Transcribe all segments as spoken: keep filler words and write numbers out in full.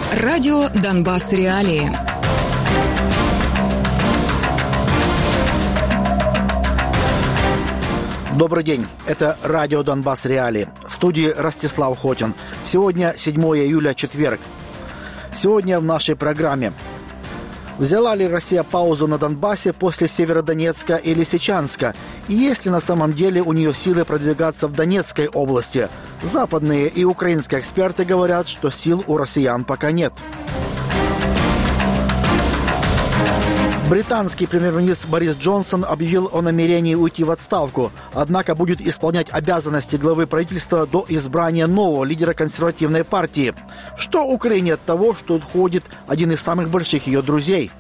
Радио Донбасс Реалии. Добрый день. Это радио Донбасс Реалии. В студии Ростислав Хотин. Сегодня седьмое июля, четверг. Сегодня в нашей программе. Взяла ли Россия паузу на Донбассе после Северодонецка и Лисичанска? И есть ли на самом деле у нее силы продвигаться в Донецкой области? Западные и украинские эксперты говорят, что сил у россиян пока нет. Британский премьер-министр Борис Джонсон объявил о намерении уйти в отставку, однако будет исполнять обязанности главы правительства до избрания нового лидера консервативной партии. Что Украине от того, что уходит один из самых больших ее друзей?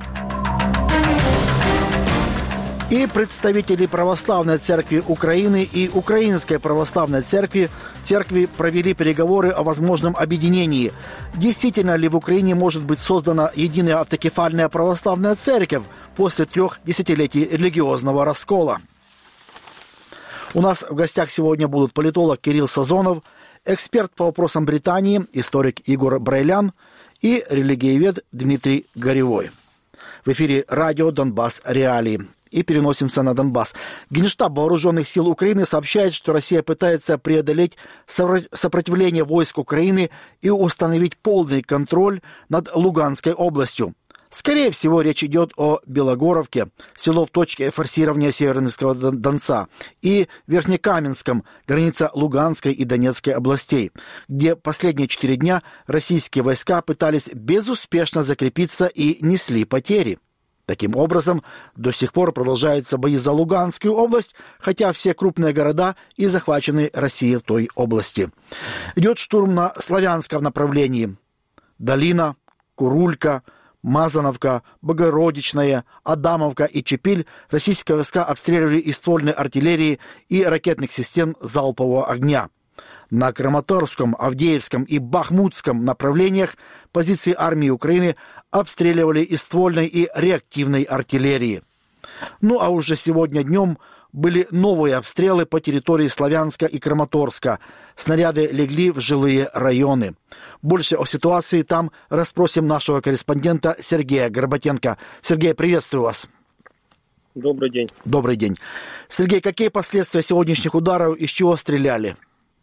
И представители Православной Церкви Украины и Украинской Православной Церкви, церкви провели переговоры о возможном объединении. Действительно ли в Украине может быть создана единая автокефальная православная церковь после трех десятилетий религиозного раскола? У нас в гостях сегодня будут политолог Кирилл Сазонов, эксперт по вопросам Британии, историк Егор Брайлян и религиовед Дмитрий Горевой. В эфире радио Донбасс Реалии. И переносимся на Донбасс. Генштаб Вооруженных сил Украины сообщает, что Россия пытается преодолеть сопротивление войск Украины и установить полный контроль над Луганской областью. Скорее всего, речь идет о Белогоровке, село в точке форсирования Северного Донца, и Верхнекаменском, граница Луганской и Донецкой областей, где последние четыре дня российские войска пытались безуспешно закрепиться и несли потери. Таким образом, до сих пор продолжаются бои за Луганскую область, хотя все крупные города и захвачены Россией в той области. Идет штурм на Славянском направлении. Долина, Курулька, Мазановка, Богородичная, Адамовка и Чепиль российские войска обстреливали из ствольной артиллерии и ракетных систем залпового огня. На Краматорском, Авдеевском и Бахмутском направлениях позиции армии Украины обстреливали из ствольной и реактивной артиллерии. Ну а уже сегодня днем были новые обстрелы по территории Славянска и Краматорска. Снаряды легли в жилые районы. Больше о ситуации там расспросим нашего корреспондента Сергея Горбатенко. Сергей, приветствую вас. Добрый день. Добрый день. Сергей, какие последствия сегодняшних ударов, из чего стреляли?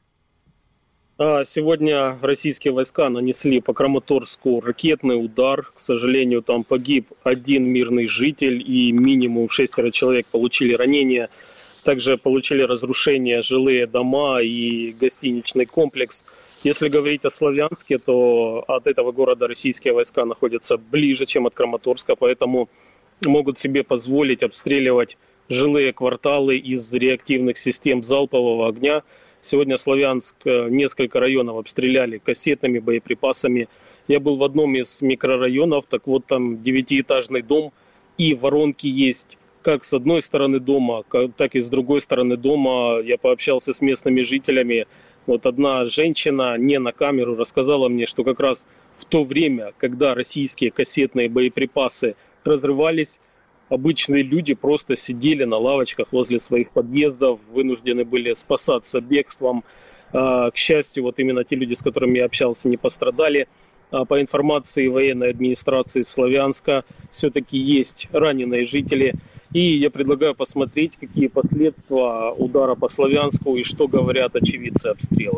Сегодня российские войска нанесли по Краматорску ракетный удар. К сожалению, там погиб один мирный житель и минимум шестеро человек получили ранения. Также получили разрушения жилые дома и гостиничный комплекс. Если говорить о Славянске, то от этого города российские войска находятся ближе, чем от Краматорска, поэтому могут себе позволить обстреливать жилые кварталы из реактивных систем залпового огня. Сегодня Славянск несколько районов обстреляли кассетными боеприпасами. Я был в одном из микрорайонов, так вот там девятиэтажный дом, и воронки есть как с одной стороны дома, так и с другой стороны дома. Я пообщался с местными жителями. Вот одна женщина не на камеру рассказала мне, что как раз в то время, когда российские кассетные боеприпасы разрывались, обычные люди просто сидели на лавочках возле своих подъездов, вынуждены были спасаться бегством. К счастью, вот именно те люди, с которыми я общался, не пострадали. По информации военной администрации Славянска, все-таки есть раненые жители. И я предлагаю посмотреть, какие последствия удара по Славянску и что говорят очевидцы обстрела.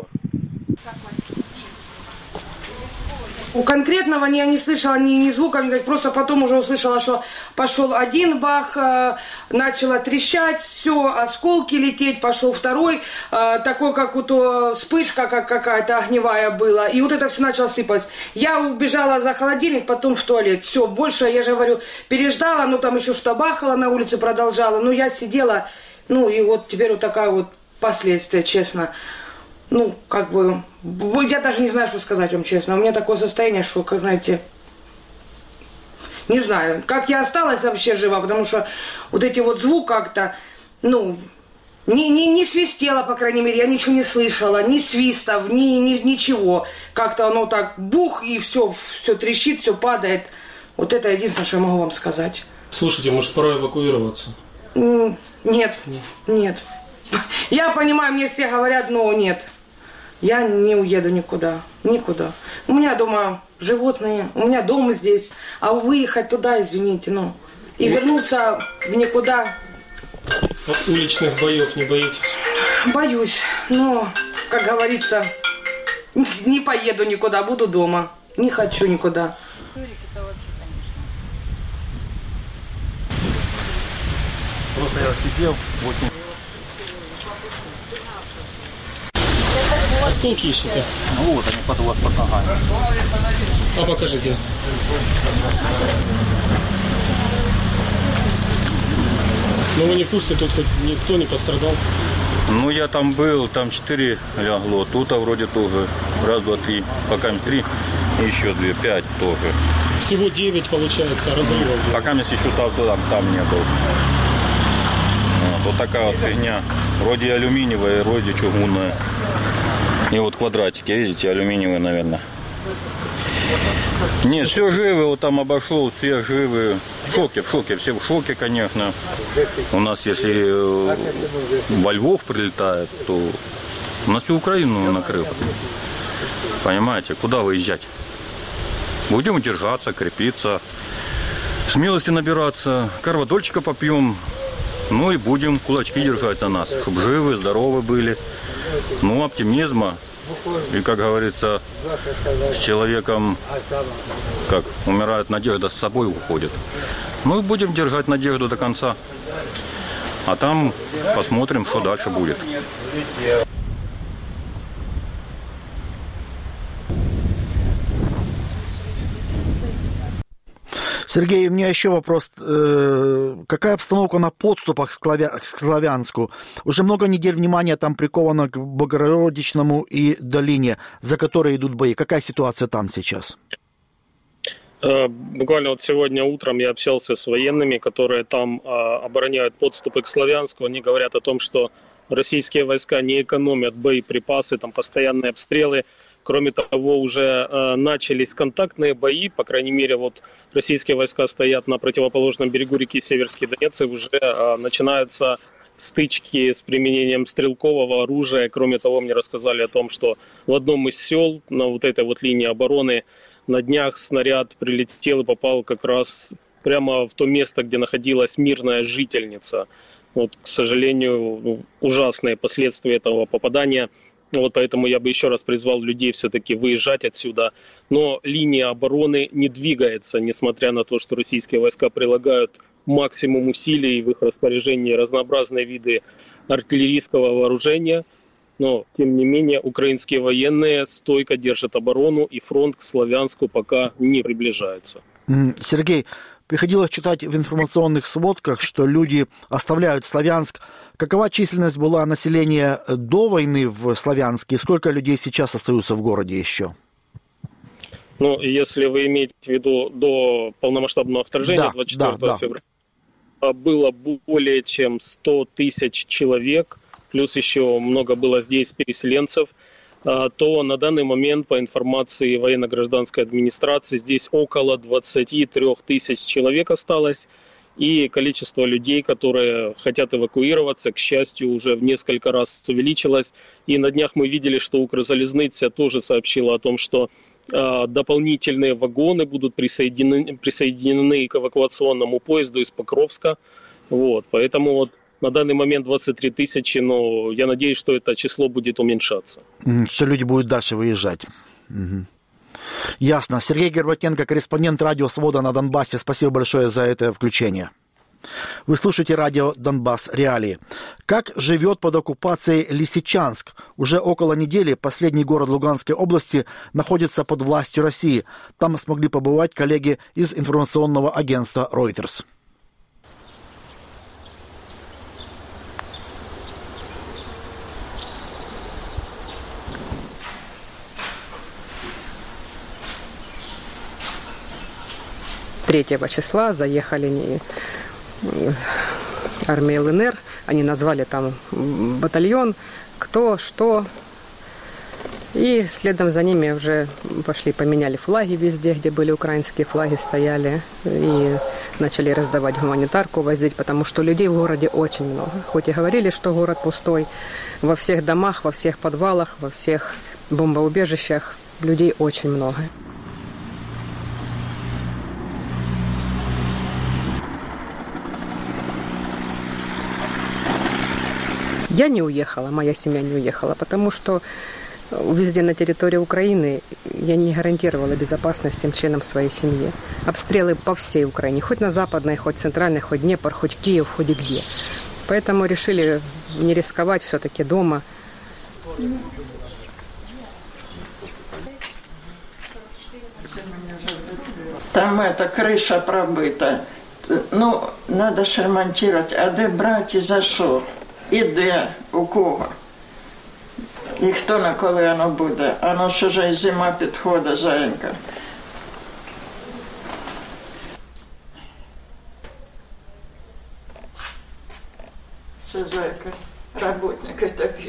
У конкретного я не слышала ни, ни звука, ни, просто потом уже услышала, что пошел один бах, э, начало трещать, все, осколки лететь, пошел второй, э, такой, как вот о, вспышка как какая-то огневая была, и вот это все начало сыпать. Я убежала за холодильник, потом в туалет, все, больше, я же говорю, переждала, ну там еще что бахало на улице, продолжала, ну я сидела, ну и вот теперь вот такая вот последствия, честно. Ну, как бы, я даже не знаю, что сказать вам честно. У меня такое состояние, что, как знаете, не знаю, как я осталась вообще жива, потому что вот эти вот звук как-то, ну, не, не, не свистело, по крайней мере, я ничего не слышала, ни свистов, ни, ни, ничего. Как-то оно так бух, и все, все трещит, все падает. Вот это единственное, что я могу вам сказать. Слушайте, может, пора эвакуироваться? Нет, нет. нет. Я понимаю, мне все говорят, но нет. Я не уеду никуда, никуда. У меня дома животные, у меня дом здесь, а выехать туда, извините, ну, и вернуться в никуда. А уличных боев не боитесь? Боюсь, но, как говорится, не поеду никуда, буду дома, не хочу никуда. Просто я сидел, очень... Осколки ищете? Ну вот они под вас, под ногами. А покажите. Ну вы не в курсе, тут хоть никто не пострадал? Ну я там был, там четыре лягло, тут а вроде тоже. Раз, два, три, пока три, еще две, пять тоже. Всего девять получается разрывов. Пока я еще там, там, там не был. Вот, вот такая вот фигня. Вроде алюминиевая, вроде чугунная. И вот квадратики, видите, алюминиевые, наверное. Нет, все живы, вот там обошел, все живы. В шоке, в шоке, все в шоке, конечно. У нас, если во Львов прилетает, то у нас всю Украину накрыло. Понимаете, куда выезжать? Будем держаться, крепиться, смелости набираться, карвадольчика попьем, ну и будем кулачки держать за нас, чтобы живы, здоровы были. Ну, оптимизма. И, как говорится, с человеком, как умирает надежда, с собой уходит. Ну, и будем держать надежду до конца. А там посмотрим, что дальше будет. Сергей, у меня еще вопрос. Какая обстановка на подступах к Славянску? Уже много недель внимания там приковано к Богородичному и долине, за которой идут бои. Какая ситуация там сейчас? Буквально вот сегодня утром я общался с военными, которые там обороняют подступы к Славянску. Они говорят о том, что российские войска не экономят боеприпасы, там постоянные обстрелы. Кроме того, уже э, начались контактные бои, по крайней мере, вот российские войска стоят на противоположном берегу реки Северский Донец, и уже э, начинаются стычки с применением стрелкового оружия. Кроме того, мне рассказали о том, что в одном из сел на вот этой вот линии обороны на днях снаряд прилетел и попал как раз прямо в то место, где находилась мирная жительница. Вот, к сожалению, ужасные последствия этого попадания. Вот поэтому я бы еще раз призвал людей все-таки выезжать отсюда. Но линия обороны не двигается, несмотря на то, что российские войска прилагают максимум усилий, в их распоряжении разнообразные виды артиллерийского вооружения. Но, тем не менее, украинские военные стойко держат оборону, и фронт к Славянску пока не приближается. Сергей, приходилось читать в информационных сводках, что люди оставляют Славянск. Какова численность была населения до войны в Славянске? Сколько людей сейчас остаются в городе еще? Ну, если вы имеете в виду до полномасштабного вторжения, да, двадцать четвёртого да, февраля, да. Было более чем сто тысяч человек, плюс еще много было здесь переселенцев, то на данный момент, по информации военно-гражданской администрации, здесь около двадцать три тысяч человек осталось. И количество людей, которые хотят эвакуироваться, к счастью, уже в несколько раз увеличилось. И на днях мы видели, что Укрзалезниця тоже сообщила о том, что э, дополнительные вагоны будут присоединены, присоединены к эвакуационному поезду из Покровска. Вот, поэтому вот на данный момент двадцать три тысячи, но я надеюсь, что это число будет уменьшаться. Что люди будут дальше выезжать. Угу. Ясно. Сергей Горбатенко, корреспондент радио «Свобода» на Донбассе. Спасибо большое за это включение. Вы слушаете радио «Донбасс. Реалии». Как живет под оккупацией Лисичанск? Уже около недели последний город Луганской области находится под властью России. Там смогли побывать коллеги из информационного агентства Reuters. третьего числа заехали армия ЛНР, они назвали там батальон, кто, что, и следом за ними уже пошли, поменяли флаги везде, где были украинские флаги, стояли, и начали раздавать гуманитарку, возить, потому что людей в городе очень много. Хоть и говорили, что город пустой, во всех домах, во всех подвалах, во всех бомбоубежищах людей очень много. Я не уехала, моя семья не уехала, потому что везде на территории Украины я не гарантировала безопасность всем членам своей семьи. Обстрелы по всей Украине, хоть на западной, хоть центральной, хоть Днепр, хоть Киев, хоть и где. Поэтому решили не рисковать все-таки дома. Там эта крыша пробита. Ну, надо ж ремонтировать. А де брать і за що? І де? У кого? І хто на коли воно буде? А ну що ж і зима підходить, зайенька. Це зайка, роботники такі.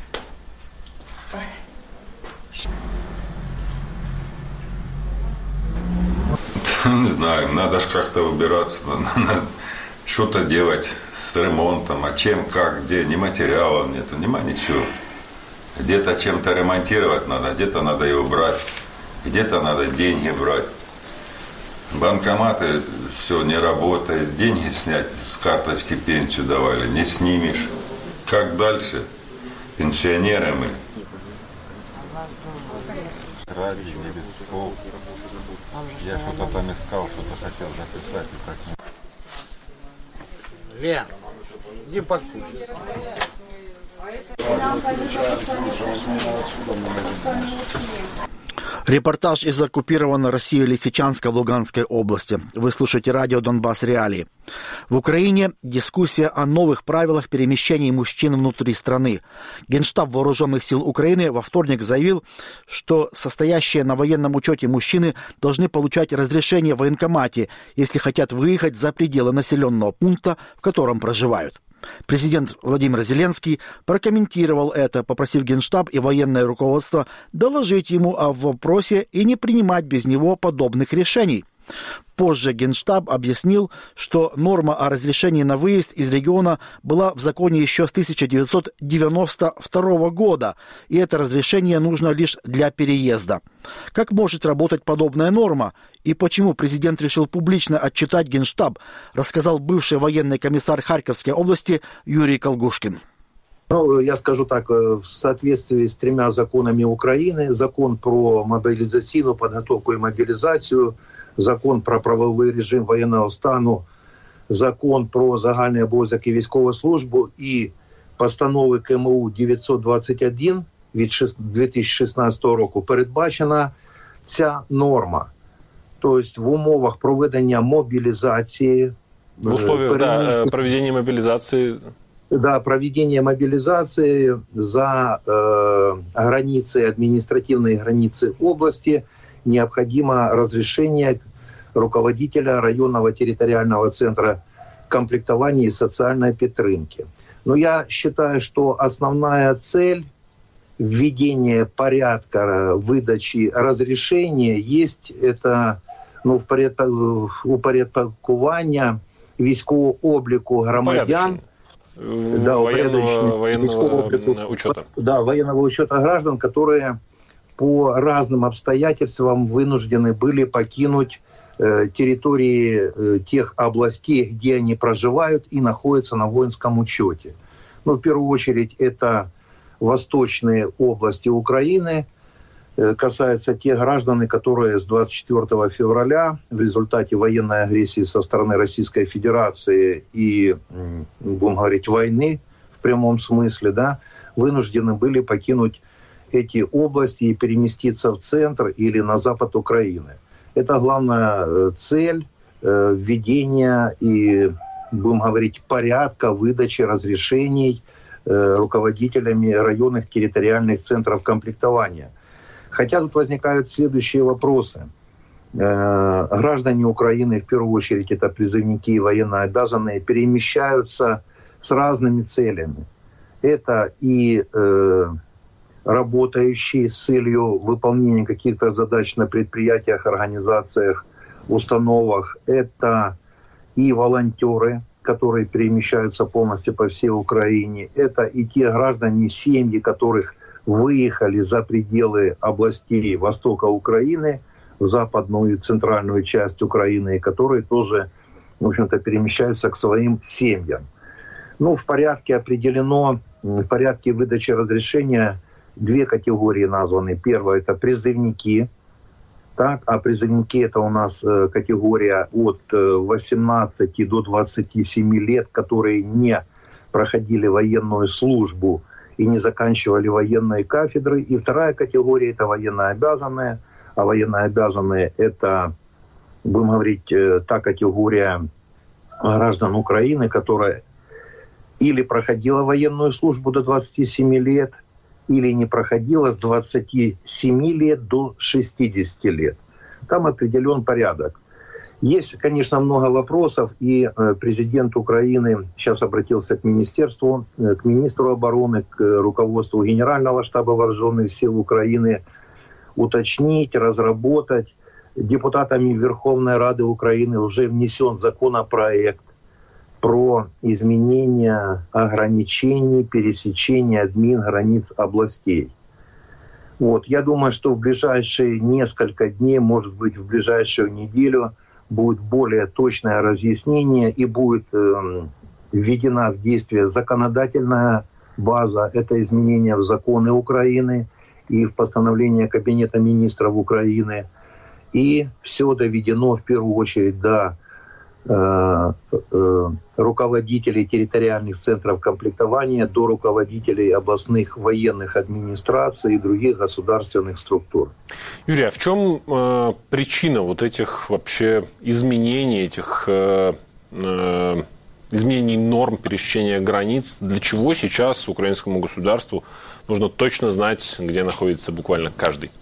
Не знаю, надо же как-то выбираться, надо что-то делать с ремонтом, а чем, как, где, ни материалов нету, нема ничего. Где-то чем-то ремонтировать надо, где-то надо его брать, где-то надо деньги брать. Банкоматы все не работает, деньги снять с карточки пенсию давали, не снимешь. Как дальше? Пенсионеры мы. Я что-то там искал, что-то хотел записать и так не... Лен, иди покушай. Репортаж из оккупированной Россией Лисичанска в Луганской области. Вы слушаете радио «Донбасс Реалии». В Украине дискуссия о новых правилах перемещения мужчин внутри страны. Генштаб Вооруженных сил Украины во вторник заявил, что состоящие на военном учете мужчины должны получать разрешение в военкомате, если хотят выехать за пределы населенного пункта, в котором проживают. Президент Владимир Зеленский прокомментировал это, попросив Генштаб и военное руководство доложить ему о вопросе и не принимать без него подобных решений. Позже Генштаб объяснил, что норма о разрешении на выезд из региона была в законе еще с тысяча девятьсот девяносто второго года, и это разрешение нужно лишь для переезда. Как может работать подобная норма и почему президент решил публично отчитать Генштаб, рассказал бывший военный комиссар Харьковской области Юрий Колгушкин. Ну, я скажу так, в соответствии с тремя законами Украины: закон про мобилизационную подготовку и мобилизацию, закон про правовий режим воєнного стану, закон про загальний обов'язок і військову службу і постанови КМУ дев'ятсот двадцять один від дві тисячі шістнадцятого року передбачена ця норма. Тобто в умовах проведення мобілізації... В условиях да, проведення мобілізації... Да, проведение мобилизации за э, границы, административные границы области необходимо разрешение руководителя районного территориального центра комплектования и социальной підтримки. Но я считаю, что основная цель введения порядка выдачи разрешения есть это ну, в упорядкування військового обліку громадян. Да, военного, военного учета. Да, военного учета граждан, которые по разным обстоятельствам вынуждены были покинуть э, территории э, тех областей, где они проживают и находятся на воинском учете. Ну, в первую очередь, это восточные области Украины. Э, касается тех граждан, которые с двадцать четвёртого февраля в результате военной агрессии со стороны Российской Федерации и, будем говорить, войны в прямом смысле, да, вынуждены были покинуть эти области и переместиться в центр или на запад Украины. Это главная цель э, введения и, будем говорить, порядка выдачи разрешений э, руководителями районных территориальных центров комплектования. Хотя тут возникают следующие вопросы. Э, граждане Украины, в первую очередь, это призывники и военнообязанные, перемещаются с разными целями. Это и э, работающие с целью выполнения каких-то задач на предприятиях, организациях, установах. Это и волонтеры, которые перемещаются полностью по всей Украине. Это и те граждане, семьи, которых выехали за пределы областей востока Украины, в западную и центральную часть Украины, которые тоже, в общем-то, перемещаются к своим семьям. Ну, в порядке определено, в порядке выдачи разрешения две категории названы. Первая – это призывники. Так, а призывники – это у нас категория от восемнадцати до двадцати семи лет, которые не проходили военную службу и не заканчивали военные кафедры. И вторая категория – это военнообязанные. А военнообязанные – это, будем говорить, та категория граждан Украины, которая или проходила военную службу до двадцати семи лет, или не проходила с двадцати семи лет до шестидесяти лет. Там определен порядок. Есть, конечно, много вопросов, и президент Украины сейчас обратился к министерству, к министру обороны, к руководству Генерального штаба Вооруженных сил Украины уточнить, разработать. Депутатами Верховной Рады Украины уже внесен законопроект про изменение ограничений пересечения админ границ областей. Вот. Я думаю, что в ближайшие несколько дней, может быть, в ближайшую неделю будет более точное разъяснение и будет э, введена в действие законодательная база. Это изменения в законы Украины и в постановление Кабинета министров Украины. И все доведено в первую очередь до э, э, руководителей территориальных центров комплектования, до руководителей областных военных администраций и других государственных структур. Юрий, а в чем э, причина вот этих вообще изменений, этих э, э, изменений норм пересечения границ? Для чего сейчас украинскому государству нужно точно знать, где находится буквально каждый?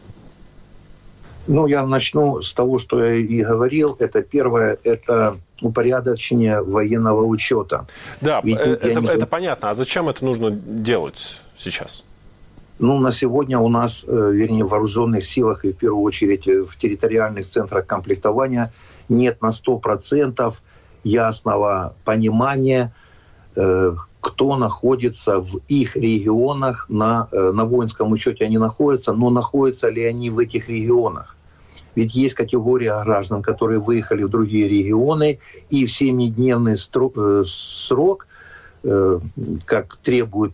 Ну, я начну с того, что я и говорил. Это первое, это упорядочение военного учета. Да, Ведь это, не... это понятно. А зачем это нужно делать сейчас? Ну, на сегодня у нас, вернее, в вооруженных силах и в первую очередь в территориальных центрах комплектования нет на сто процентов ясного понимания, кто находится в их регионах, на, на воинском учете они находятся, но находятся ли они в этих регионах. Ведь есть категория граждан, которые выехали в другие регионы, и в семидневный срок, как требуют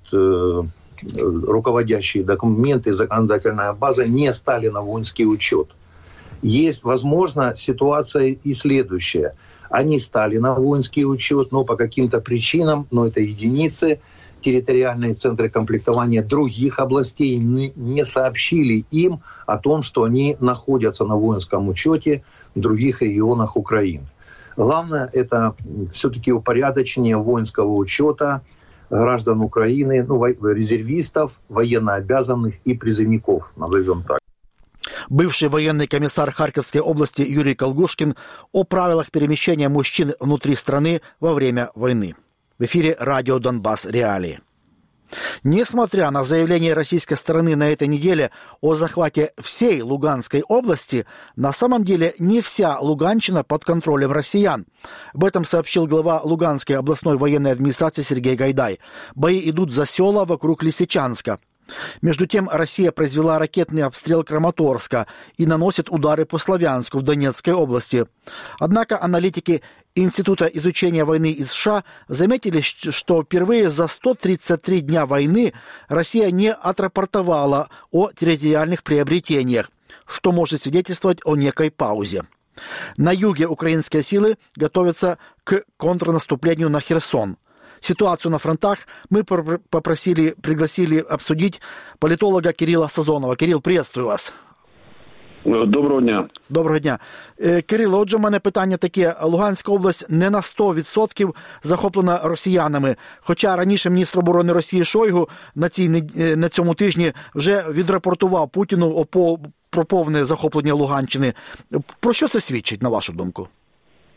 руководящие документы, законодательная база, не стали на воинский учет. Есть, возможно, ситуация и следующая. Они стали на воинский учет, но по каким-то причинам, но это единицы, территориальные центры комплектования других областей не сообщили им о том, что они находятся на воинском учете в других регионах Украины. Главное – это все-таки упорядочение воинского учета граждан Украины, ну, резервистов, военнообязанных и призывников, назовем так. Бывший военный комиссар Харьковской области Юрий Колгушкин о правилах перемещения мужчин внутри страны во время войны. В эфире радио «Донбасс. Реалии». Несмотря на заявление российской стороны на этой неделе о захвате всей Луганской области, на самом деле не вся Луганщина под контролем россиян. Об этом сообщил глава Луганской областной военной администрации Сергей Гайдай. Бои идут за села вокруг Лисичанска. Между тем, Россия произвела ракетный обстрел Краматорска и наносит удары по Славянску в Донецкой области. Однако аналитики Института изучения войны из США заметили, что впервые за сто тридцать три дня войны Россия не отрапортовала о территориальных приобретениях, что может свидетельствовать о некой паузе. На юге украинские силы готовятся к контрнаступлению на Херсон. Ситуацию на фронтах мы попросили, пригласили обсудить политолога Кирилла Сазонова. Кирилл, приветствую вас. Доброго дня. Доброго дня. Кирило, отже, в мене питання таке. Луганська область не на сто відсотків захоплена росіянами. Хоча раніше міністр оборони Росії Шойгу на, цій, на цьому тижні вже відрапортував Путіну про повне захоплення Луганщини. Про що це свідчить, на вашу думку?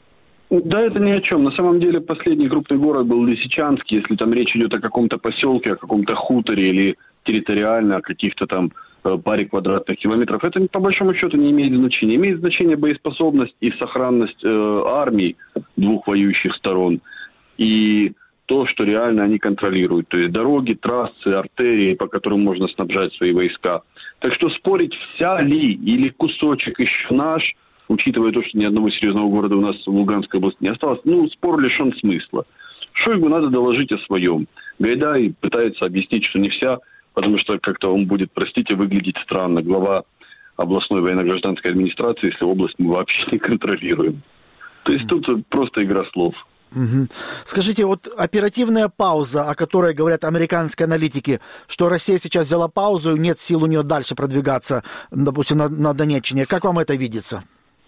Да, это ни о чем. На самом деле последний крупный город был Лисичанск. Если там речь идет о каком-то поселке, о каком-то хуторе или территориально о каких-то там паре квадратных километров, это по большому счету не имеет значения. Имеет значение боеспособность и сохранность э, армий двух воюющих сторон и то, что реально они контролируют. То есть дороги, трассы, артерии, по которым можно снабжать свои войска. Так что спорить, вся ли или кусочек еще наш, учитывая то, что ни одного серьезного города у нас в Луганской области не осталось, ну, спор лишен смысла. Шойгу надо доложить о своем. Гайдай пытается объяснить, что не вся, потому что как-то он будет, простите, выглядеть странно. Глава областной военно-гражданской администрации, если область мы вообще не контролируем. То есть тут просто игра слов. Угу. Скажите, вот оперативная пауза, о которой говорят американские аналитики, что Россия сейчас взяла паузу, и нет сил у нее дальше продвигаться, допустим, на, на Донеччине. Как вам это видится?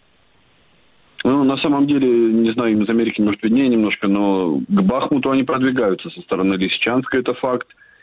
Ну, на самом деле, не знаю, им из Америки, может, виднее немножко, но к Бахмуту они продвигаются со стороны Лисичанска, это факт.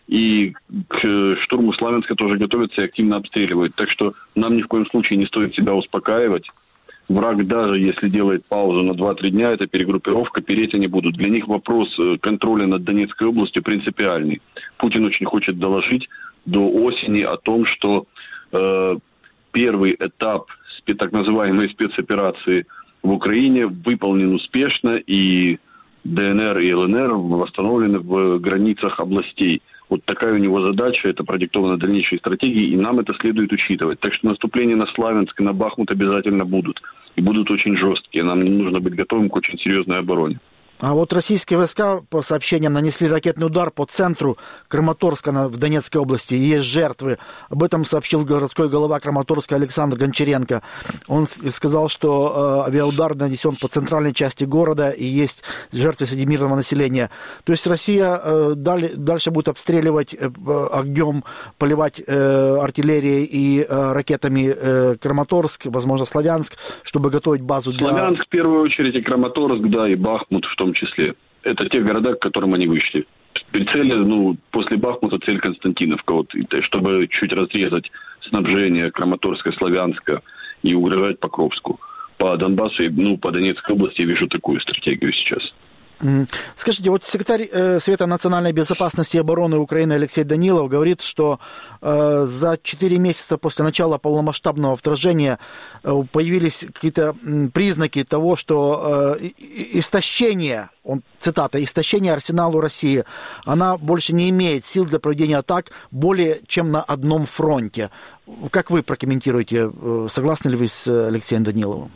И к штурму Славянска тоже готовятся и активно обстреливают. Так что нам ни в коем случае не стоит себя успокаивать. Враг, даже если делает паузу на два-три дня, это перегруппировка, переть они будут. Для них вопрос контроля над Донецкой областью принципиальный. Путин очень хочет доложить до осени о том, что э, первый этап так называемой спецоперации в Украине выполнен успешно, и ДНР и ЛНР восстановлены в границах областей. Вот такая у него задача, это продиктовано дальнейшей стратегией, и нам это следует учитывать. Так что наступления на Славянск и на Бахмут обязательно будут. И будут очень жесткие. Нам нужно быть готовым к очень серьезной обороне. А вот российские войска, по сообщениям, нанесли ракетный удар по центру Краматорска в Донецкой области. Есть жертвы. Об этом сообщил городской голова Краматорска Александр Гончаренко. Он сказал, что э, авиаудар нанесен по центральной части города и есть жертвы среди мирного населения. То есть Россия э, дали, дальше будет обстреливать э, огнем, поливать э, артиллерией и э, ракетами э, Краматорск, возможно, Славянск, чтобы готовить базу для... Славянск в первую очередь, и Краматорск, да, и Бахмут в том В том числе. Это те города, к которым они вышли. Цель, ну, после Бахмута цель Константиновка, вот, чтобы чуть разрезать снабжение Краматорска, Славянска и угрожать Покровску. По Донбассу, ну, по Донецкой области я вижу такую стратегию сейчас. Скажите, вот секретарь э, Совета национальной безопасности и обороны Украины Алексей Данилов говорит, что э, за четыре месяца после начала полномасштабного вторжения э, появились какие-то э, признаки того, что э, истощение, он, цитата, истощение арсенала России, она больше не имеет сил для проведения атак более чем на одном фронте. Как вы прокомментируете, э, согласны ли вы с Алексеем Даниловым?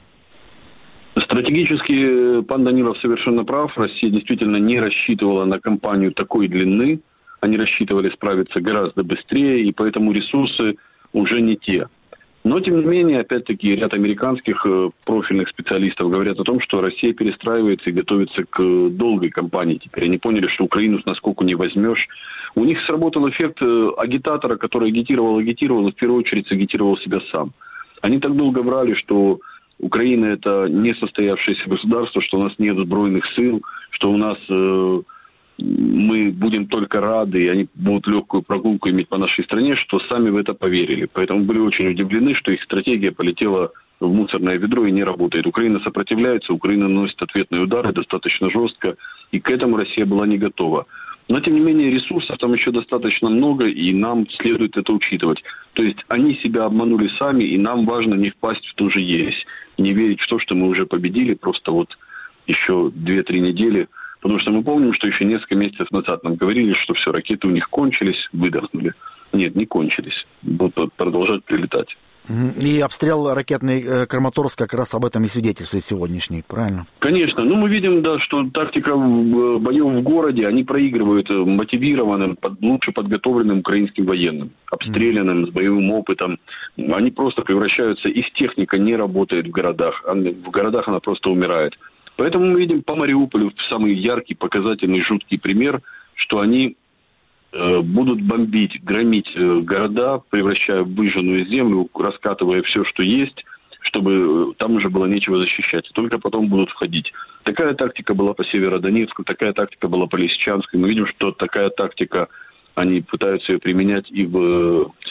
Стратегически пан Данилов совершенно прав. Россия действительно не рассчитывала на кампанию такой длины. Они рассчитывали справиться гораздо быстрее, и поэтому ресурсы уже не те. Но, тем не менее, опять-таки, ряд американских профильных специалистов говорят о том, что Россия перестраивается и готовится к долгой кампании. Теперь они поняли, что Украину насколько не возьмешь. У них сработал эффект агитатора, который агитировал, агитировал, и в первую очередь агитировал себя сам. Они так долго врали, что Украина – это несостоявшееся государство, что у нас нет сбройных сил, что у нас э, мы будем только рады, и они будут легкую прогулку иметь по нашей стране, что сами в это поверили. Поэтому были очень удивлены, что их стратегия полетела в мусорное ведро и не работает. Украина сопротивляется, Украина наносит ответные удары достаточно жестко, и к этому Россия была не готова. Но, тем не менее, ресурсов там еще достаточно много, и нам следует это учитывать. То есть они себя обманули сами, и нам важно не впасть в ту же ересь. Не верить в то, что мы уже победили, просто вот еще две-три недели. Потому что мы помним, что еще несколько месяцев назад нам говорили, что все, ракеты у них кончились, выдохнули. Нет, не кончились. Будут продолжать прилетать. И обстрел ракетный Краматорск как раз об этом и свидетельствует сегодняшний, правильно? Конечно. Ну, мы видим, да, что тактика боев в городе, они проигрывают мотивированным, под, лучше подготовленным украинским военным, обстрелянным, с боевым опытом. Они просто превращаются, их техника не работает в городах, в городах она просто умирает. Поэтому мы видим по Мариуполю самый яркий, показательный, жуткий пример, что они будут бомбить, громить города, превращая в выжженную землю, раскатывая все, что есть, чтобы там уже было нечего защищать. И только потом будут входить. Такая тактика была по Северодонецку, такая тактика была по Лисичанску. Мы видим, что такая тактика, они пытаются ее применять и в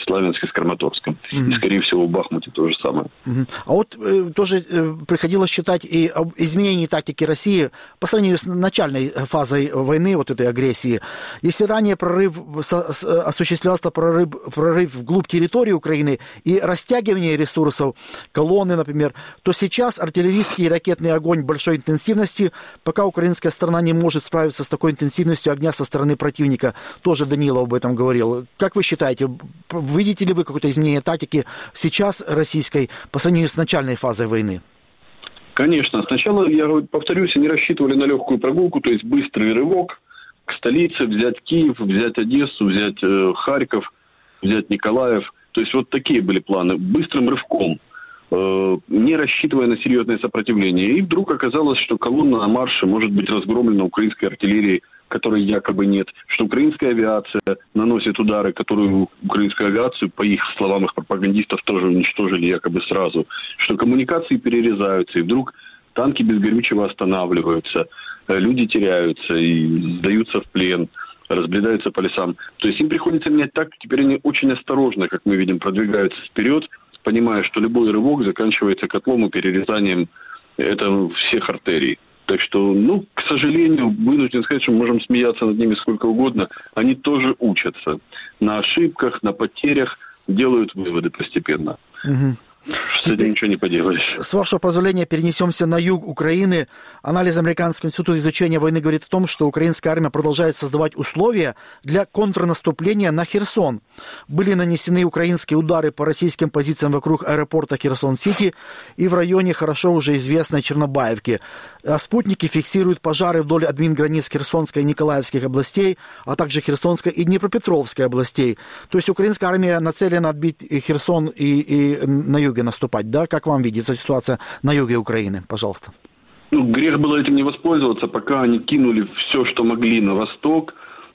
Славянске, с Краматорском. Mm-hmm. И, скорее всего, в Бахмуте то же самое. Mm-hmm. А вот э, тоже э, приходилось считать и об изменении тактики России по сравнению с начальной фазой войны, вот этой агрессии. Если ранее прорыв со, с, осуществлялся прорыв, прорыв вглубь территории Украины и растягивание ресурсов, колонны, например, то сейчас артиллерийский и ракетный огонь большой интенсивности, пока украинская сторона не может справиться с такой интенсивностью огня со стороны противника. Тоже Данилов об этом говорил. Как вы считаете, видите ли вы какое-то изменение тактики сейчас российской по сравнению с начальной фазой войны? Конечно. Сначала, я повторюсь, они рассчитывали на легкую прогулку, то есть быстрый рывок к столице, взять Киев, взять Одессу, взять э, Харьков, взять Николаев. То есть вот такие были планы. Быстрым рывком, э, не рассчитывая на серьезное сопротивление. И вдруг оказалось, что колонна на марше может быть разгромлена украинской артиллерией, которой якобы нет, что украинская авиация наносит удары, которую украинскую авиацию, по их словам, их пропагандистов, тоже уничтожили якобы сразу, что коммуникации перерезаются, и вдруг танки без горючего останавливаются, люди теряются и сдаются в плен, разбредаются по лесам. То есть им приходится менять так, теперь они очень осторожно, как мы видим, продвигаются вперед, понимая, что любой рывок заканчивается котлом и перерезанием это всех артерий. Так что, ну, к сожалению, вынужден сказать, что мы можем смеяться над ними сколько угодно. Они тоже учатся. На ошибках, на потерях делают выводы постепенно. Угу. С этим ничего не поделаешь. С вашего позволения перенесемся на юг Украины. Анализ Американского института изучения войны говорит о том, что украинская армия продолжает создавать условия для контрнаступления на Херсон. Были нанесены украинские удары по российским позициям вокруг аэропорта Херсон-Сити и в районе хорошо уже известной Чернобаевки. А спутники фиксируют пожары вдоль админграниц Херсонской и Николаевских областей, а также Херсонской и Днепропетровской областей. То есть украинская армия нацелена отбить Херсон и, и на юге наступать, да? Как вам видится ситуация на юге Украины? Пожалуйста. Ну, грех было этим не воспользоваться, пока они кинули все, что могли на восток,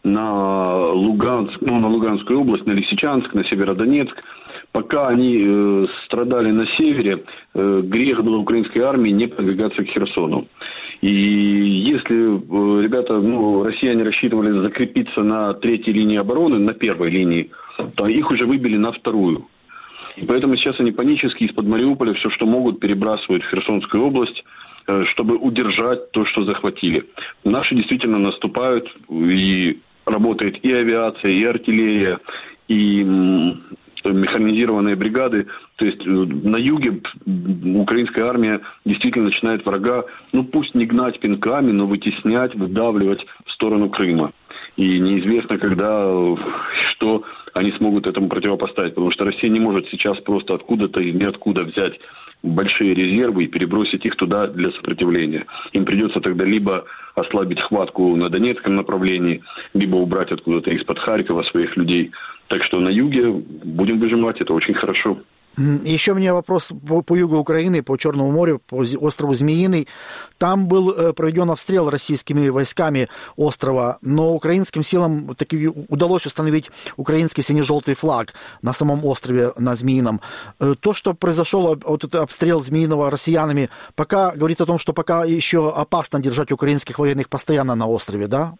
на Луганск, ну, на Луганскую область, на Лисичанск, на Северодонецк. Пока они э, страдали на севере, э, грех было украинской армии не продвигаться к Херсону. И если э, ребята, ну, россияне рассчитывали закрепиться на третьей линии обороны, на первой линии, то их уже выбили на вторую. И поэтому сейчас они панически из-под Мариуполя все, что могут, перебрасывают в Херсонскую область, чтобы удержать то, что захватили. Наши действительно наступают, и работает и авиация, и артиллерия, и механизированные бригады. То есть на юге украинская армия действительно начинает врага, ну пусть не гнать пинками, но вытеснять, выдавливать в сторону Крыма. И неизвестно, когда, что они смогут этому противопоставить, потому что Россия не может сейчас просто откуда-то и ниоткуда взять большие резервы и перебросить их туда для сопротивления. Им придется тогда либо ослабить хватку на Донецком направлении, либо убрать откуда-то из-под Харькова своих людей. Так что на юге будем выжимать, это очень хорошо. Еще у меня вопрос по, по югу Украины, по Черному морю, по острову Змеиный. Там был э, проведен обстрел российскими войсками острова, но украинским силам таки удалось установить украинский сине-желтый флаг на самом острове, на Змеином. Э, то, что произошел, вот этот обстрел Змеиного россиянами, пока говорит о том, что пока еще опасно держать украинских военных постоянно на острове, да?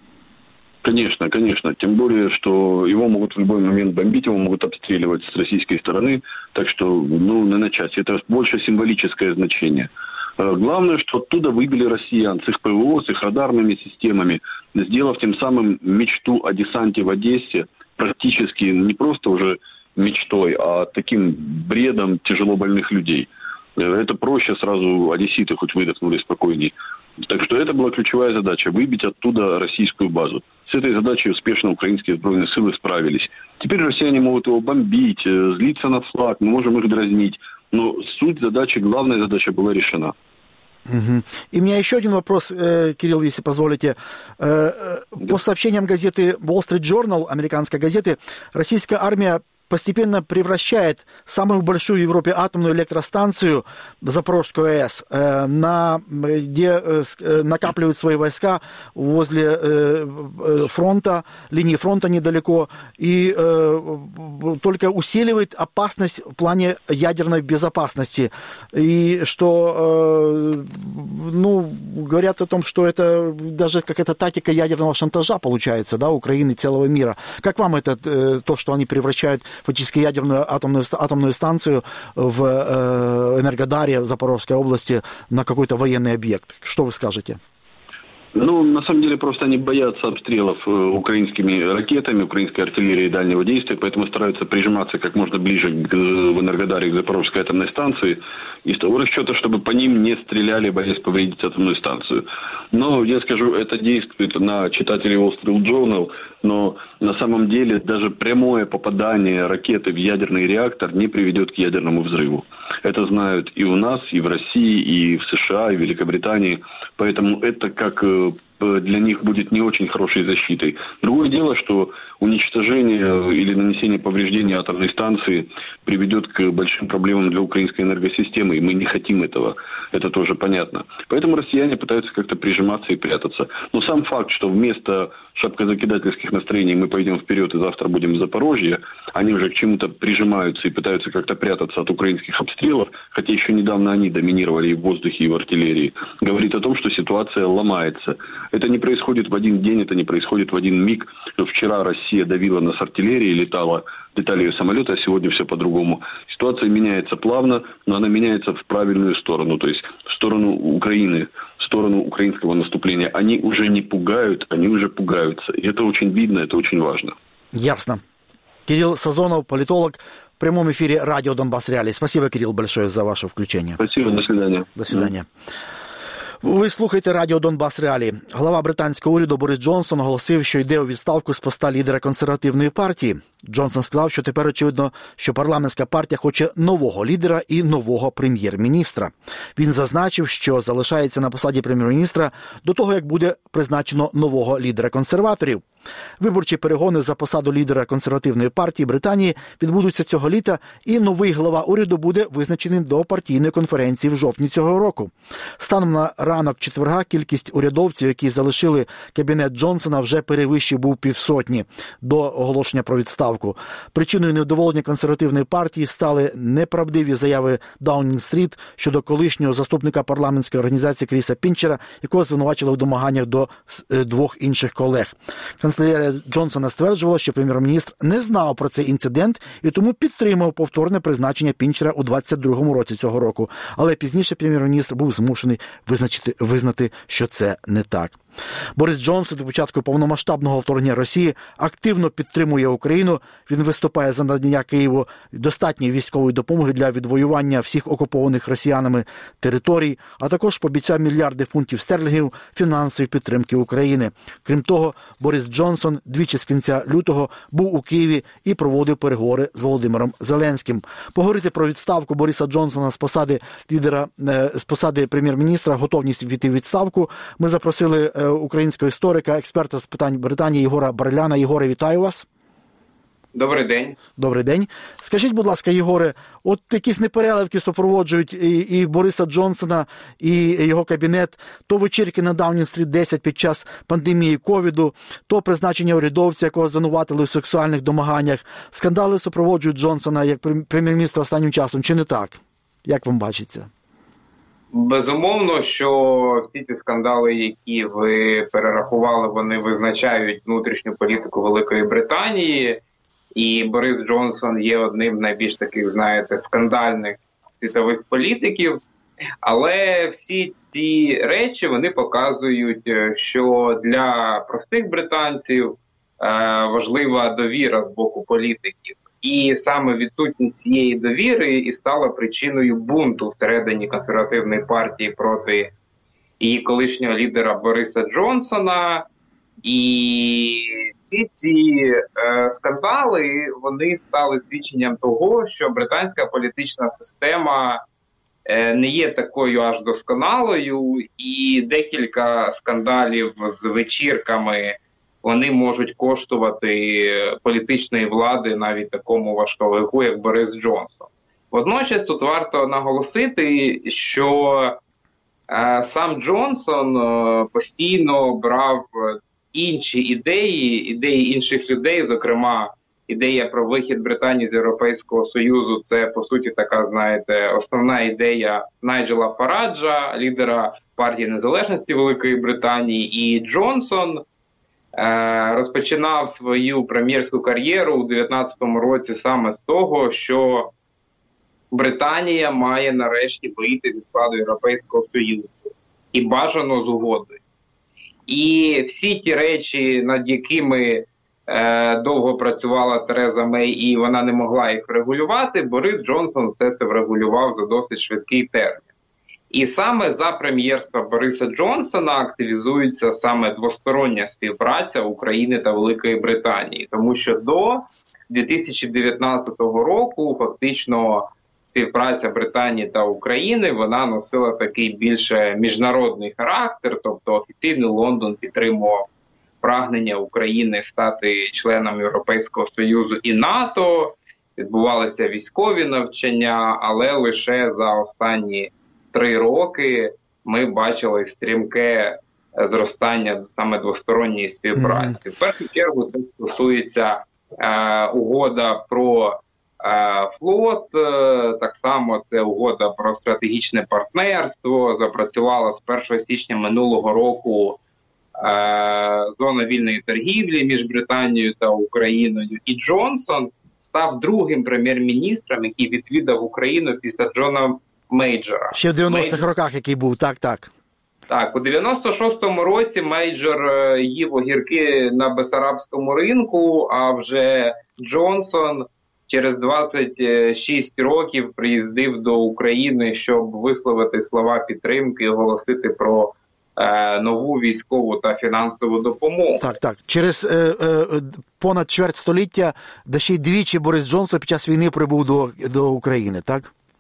Конечно, конечно. Тем более, что его могут в любой момент бомбить, его могут обстреливать с российской стороны. Так что, ну, на начать. Это больше символическое значение. Главное, что оттуда выбили россиян с их ПВО, с их радарными системами, сделав тем самым мечту о десанте в Одессе практически не просто уже мечтой, а таким бредом тяжело больных людей. Это проще, сразу одесситы хоть выдохнули спокойней. Так что это была ключевая задача – выбить оттуда российскую базу. С этой задачей успешно украинские сбройные силы справились. Теперь россияне могут его бомбить, злиться на флаг, мы можем их дразнить. Но суть задачи, главная задача была решена. Угу. И у меня еще один вопрос, Кирилл, если позволите. По сообщениям газеты Wall Street Journal, американской газеты, российская армия постепенно превращает самую большую в Европе атомную электростанцию Запорожскую АЭС, на, где накапливают свои войска возле фронта, линии фронта недалеко, и только усиливает опасность в плане ядерной безопасности. И что, ну, говорят о том, что это даже какая-то тактика ядерного шантажа получается, да, Украины и целого мира. Как вам это, то, что они превращают фактически ядерную атомную, атомную станцию в э, Энергодаре в Запорожской области на какой-то военный объект. Что вы скажете? Ну, на самом деле, просто они боятся обстрелов э, украинскими ракетами, украинской артиллерией дальнего действия, поэтому стараются прижиматься как можно ближе к, в Энергодаре к Запорожской атомной станции, из того расчета, чтобы по ним не стреляли, боясь повредить атомную станцию. Но, я скажу, это действует на читателей Wall Street Journal, но на самом деле даже прямое попадание ракеты в ядерный реактор не приведет к ядерному взрыву. Это знают и у нас, и в России, и в США, и в Великобритании. Поэтому это как для них будет не очень хорошей защитой. Другое дело, что уничтожение или нанесение повреждений атомной станции приведет к большим проблемам для украинской энергосистемы, и мы не хотим этого. Это тоже понятно. Поэтому россияне пытаются как-то прижиматься и прятаться. Но сам факт, что вместо шапкозакидательских настроений мы пойдем вперед и завтра будем в Запорожье, они уже к чему-то прижимаются и пытаются как-то прятаться от украинских обстрелов, хотя еще недавно они доминировали и в воздухе, и в артиллерии, говорит о том, что ситуация ломается. Это не происходит в один день, это не происходит в один миг. Вчера Россия давила нас артиллерией, летала детали ее самолета, а сегодня все по-другому. Ситуация меняется плавно, но она меняется в правильную сторону, то есть в сторону Украины, в сторону украинского наступления. Они уже не пугают, они уже пугаются. И это очень видно, это очень важно. Ясно. Кирилл Сазонов, политолог, в прямом эфире радио Донбасс Реалии. Спасибо, Кирилл, большое за ваше включение. Спасибо, до свидания. До свидания. Ви слухаєте радіо Донбасс Реалії. Глава британського уряду Борис Джонсон оголосив, що йде у відставку з поста лідера консервативної партії. Джонсон сказав, що тепер очевидно, що парламентська партія хоче нового лідера і нового прем'єр-міністра. Він зазначив, що залишається на посаді прем'єр-міністра до того, як буде призначено нового лідера консерваторів. Виборчі перегони за посаду лідера консервативної партії Британії відбудуться цього літа, і новий глава уряду буде визначений до партійної конференції в жовтні цього року. Станом на ранок четверга кількість урядовців, які залишили кабінет Джонсона, вже перевищив був півсотні до оголошення про відставку. Причиною невдоволення консервативної партії стали неправдиві заяви Даунінг-стріт щодо колишнього заступника парламентської організації Кріса Пінчера, якого звинувачили в домаганнях до двох інших колег. Канцелярія Джонсона стверджувала, що прем'єр-міністр не знав про цей інцидент і тому підтримав повторне призначення Пінчера у двадцять другому році цього року. Але пізніше прем'єр-міністр був змушений визначити, визнати, що це не так. Борис Джонсон до початку повномасштабного вторгнення Росії активно підтримує Україну. Він виступає за надання Києву достатньої військової допомоги для відвоювання всіх окупованих росіянами територій, а також пообіцяв мільярди фунтів стерлінгів фінансової підтримки України. Крім того, Борис Джонсон двічі з кінця лютого був у Києві і проводив переговори з Володимиром Зеленським. Поговорити про відставку Бориса Джонсона з посади лідера, з посади прем'єр-міністра, готовність війти в відставку, ми запросили українського історика, експерта з питань Британії Єгора Бариляна. Єгоре, вітаю вас. Добрий день. Добрий день. Скажіть, будь ласка, Єгоре, от якісь непереливки супроводжують і, і Бориса Джонсона, і його кабінет, то вечірки на Даунінг-стріт десять під час пандемії ковіду, то призначення урядовця, якого звинуватили в сексуальних домаганнях. Скандали супроводжують Джонсона як прем'єр-міністра останнім часом, чи не так? Як вам бачиться? Безумовно, що всі ці скандали, які ви перерахували, вони визначають внутрішню політику Великої Британії. І Борис Джонсон є одним з найбільш таких, знаєте, скандальних світових політиків. Але всі ці речі, вони показують, що для простих британців важлива довіра з боку політиків. І саме відсутність цієї довіри і стала причиною бунту всередині консервативної партії проти її колишнього лідера Бориса Джонсона. І всі ці е, скандали, вони стали свідченням того, що британська політична система е, не є такою аж досконалою, і декілька скандалів з вечірками вони можуть коштувати політичної влади навіть такому важковику, як Борис Джонсон. Водночас тут варто наголосити, що е, сам Джонсон е, постійно брав інші ідеї, ідеї інших людей, зокрема, ідея про вихід Британії з Європейського Союзу, це, по суті, така, знаєте, основна ідея Найджела Фараджа, лідера партії незалежності Великої Британії, і Джонсон розпочинав свою прем'єрську кар'єру у дев'ятнадцятому році саме з того, що Британія має нарешті вийти зі складу Європейського Союзу. І бажано з угодою. І всі ті речі, над якими е, довго працювала Тереза Мей, і вона не могла їх врегулювати, Борис Джонсон все це врегулював за досить швидкий термін. І саме за прем'єрства Бориса Джонсона активізується саме двостороння співпраця України та Великої Британії. Тому що до дві тисячі дев'ятнадцятого року фактично співпраця Британії та України, вона носила такий більше міжнародний характер, тобто офіційний Лондон підтримував прагнення України стати членом Європейського Союзу і НАТО, відбувалися військові навчання, але лише за останні три роки ми бачили стрімке зростання саме двосторонньої співпраці. Mm-hmm. В першу чергу це стосується е, угода про флот, так само це угода про стратегічне партнерство, запрацювала з першого січня минулого року зона вільної торгівлі між Британією та Україною. І Джонсон став другим прем'єр-міністром, який відвідав Україну після Джона Мейджора. Ще в дев'яностих роках, який був, так, так. Так, у дев'яносто шостому році Мейджор їв огірки на Бессарабському ринку, а вже Джонсон через двадцять шість років приїздив до України, щоб висловити слова підтримки і оголосити про е, нову військову та фінансову допомогу. Так, так. Через е, е, понад чверть століття, де ще й двічі Борис Джонсон під час війни прибув до, до України, так?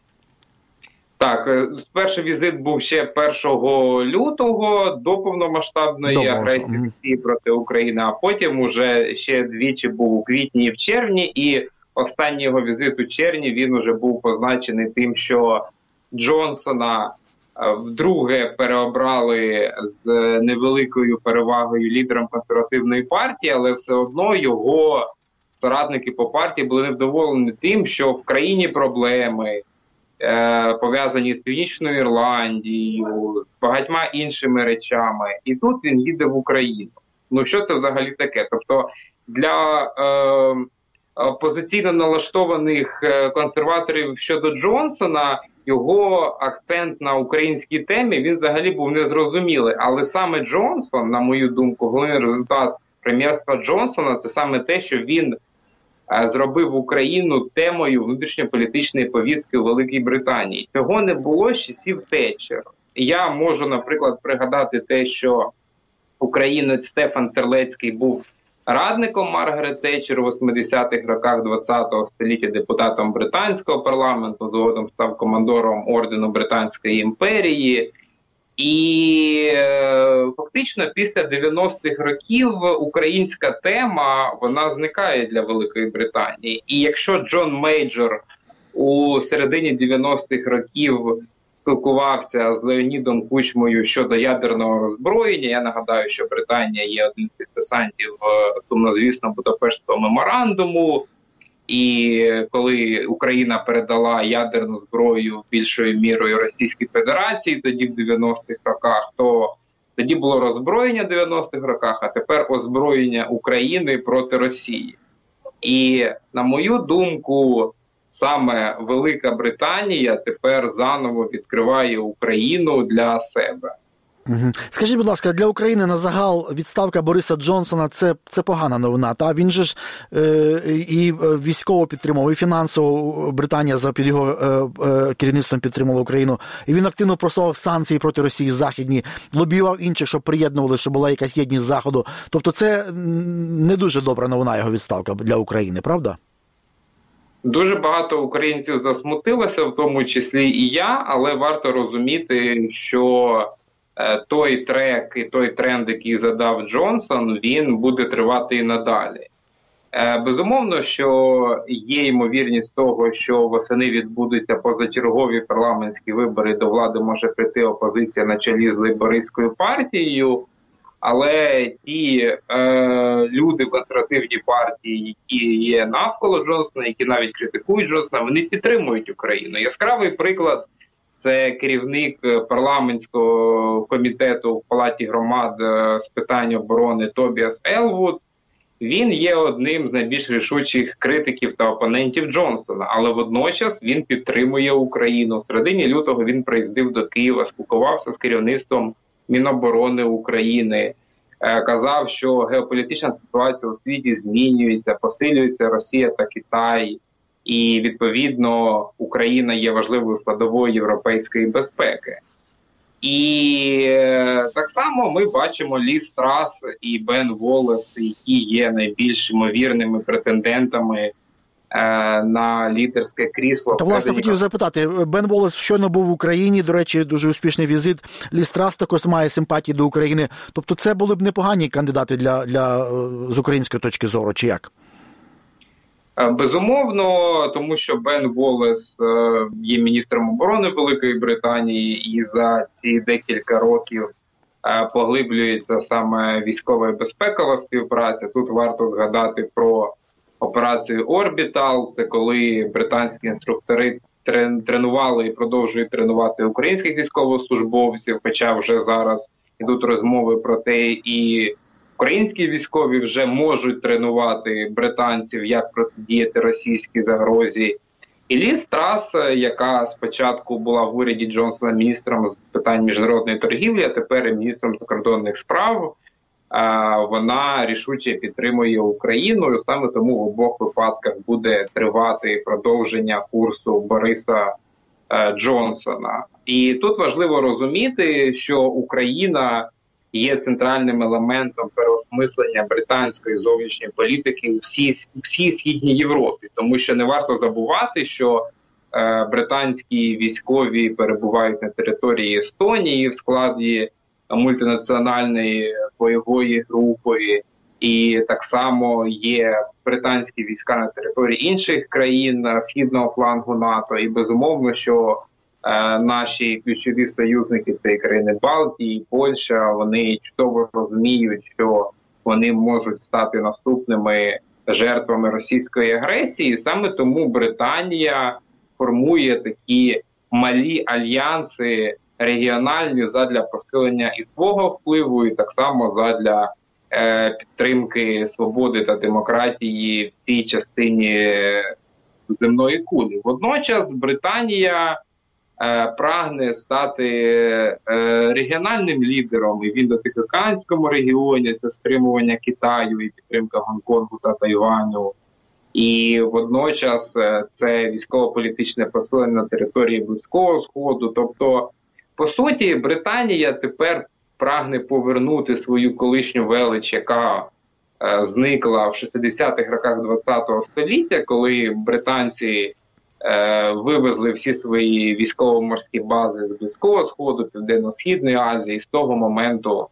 Так, перший візит був ще першого лютого до повномасштабної до агресії Росії проти України, а потім уже ще двічі був у квітні і в червні, і останній його візит у червні, він уже був позначений тим, що Джонсона вдруге переобрали з невеликою перевагою лідером консервативної партії, але все одно його соратники по партії були невдоволені тим, що в країні проблеми, е, пов'язані з Північною Ірландією, з багатьма іншими речами. І тут він їде в Україну. Ну що це взагалі таке? Тобто для е, опозиційно налаштованих консерваторів щодо Джонсона, його акцент на українській темі, він взагалі був незрозумілий. Але саме Джонсон, на мою думку, головний результат прем'єрства Джонсона – це саме те, що він зробив Україну темою внутрішньополітичної повістки у Великій Британії. Цього не було з часів Тетчер. Я можу, наприклад, пригадати те, що українець Стефан Терлецький був радником Маргарет Тетчер у восьмидесятих роках ХХ століття, депутатом британського парламенту, згодом став командором ордену Британської імперії. І е, фактично після дев'яностих років українська тема, вона зникає для Великої Британії. І якщо Джон Мейджор у середині дев'яностих років спілкувався з Леонідом Кучмою щодо ядерного роззброєння, я нагадаю, що Британія є одним з підписантів сумнозвісного Будапештського меморандуму, і коли Україна передала ядерну зброю більшою мірою Російській Федерації тоді в дев'яностих роках, то тоді було роззброєння в дев'яностих роках, а тепер озброєння України проти Росії. І, на мою думку, саме Велика Британія тепер заново відкриває Україну для себе. Угу. Скажіть, будь ласка, для України на загал відставка Бориса Джонсона – це, це погана новина. Та він же ж е, і військово підтримував, і фінансово Британія за під його е, е, керівництвом підтримувала Україну. І він активно просував санкції проти Росії західні, лобіював інших, щоб приєднували, щоб була якась єдність Заходу. Тобто це не дуже добра новина його відставка для України, правда? Дуже багато українців засмутилося, в тому числі і я, але варто розуміти, що той трек і той тренд, який задав Джонсон, він буде тривати і надалі. Безумовно, що є ймовірність того, що восени відбудуться позачергові парламентські вибори, до влади може прийти опозиція на чолі з лейбористською партією, але ті е, люди в консервативній партії, які є навколо Джонсона, які навіть критикують Джонсона, вони підтримують Україну. Яскравий приклад – це керівник парламентського комітету в Палаті громад з питань оборони Тобіас Елвуд. Він є одним з найбільш рішучих критиків та опонентів Джонсона, але водночас він підтримує Україну. В середині лютого він приїздив до Києва, спілкувався з керівництвом Міноборони України, казав, що геополітична ситуація у світі змінюється, посилюється Росія та Китай, і, відповідно, Україна є важливою складовою європейської безпеки. І так само ми бачимо Ліз Трас і Бен Воллес, які є найбільш ймовірними претендентами на лідерське крісло. То, власне, хотів запитати, Бен Воллес щойно був в Україні, до речі, дуже успішний візит. Ліз Трас також має симпатії до України. Тобто це були б непогані кандидати для, для, з української точки зору, чи як? Безумовно, тому що Бен Воллес є міністром оборони Великої Британії і за ці декілька років поглиблюється саме військова і безпекова співпраця. Тут варто згадати про операцію «Орбітал». Це коли британські інструктори тренували і продовжують тренувати українських військовослужбовців, хоча вже зараз йдуть розмови про те, і українські військові вже можуть тренувати британців, як протидіяти російській загрозі. І Ліз Трас, яка спочатку була в уряді Джонсона міністром з питань міжнародної торгівлі, а тепер міністром закордонних справ, вона рішуче підтримує Україну, і саме тому в обох випадках буде тривати продовження курсу Бориса Джонсона. І тут важливо розуміти, що Україна є центральним елементом переосмислення британської зовнішньої політики у всій, всій Східній Європі. Тому що не варто забувати, що е, британські військові перебувають на території Естонії в складі мультинаціональної бойової групи, і так само є британські війська на території інших країн східного флангу НАТО. І безумовно, що наші ключові союзники, це і країни Балтії, і Польща, вони чудово розуміють, що вони можуть стати наступними жертвами російської агресії. Саме тому Британія формує такі малі альянси регіональні задля посилення і свого впливу, і так само задля е, підтримки свободи та демократії в цій частині земної кулі. Водночас Британія прагне стати регіональним лідером і в індотихоокеанському регіоні, це стримування Китаю і підтримка Гонконгу та Тайваню. І водночас це військово-політичне посилення на території Близького Сходу. Тобто, по суті, Британія тепер прагне повернути свою колишню велич, яка зникла в шістдесятих роках ХХ століття, коли британці вивезли всі свої військово-морські бази з Близького Сходу, Південно-Східної Азії. З того моменту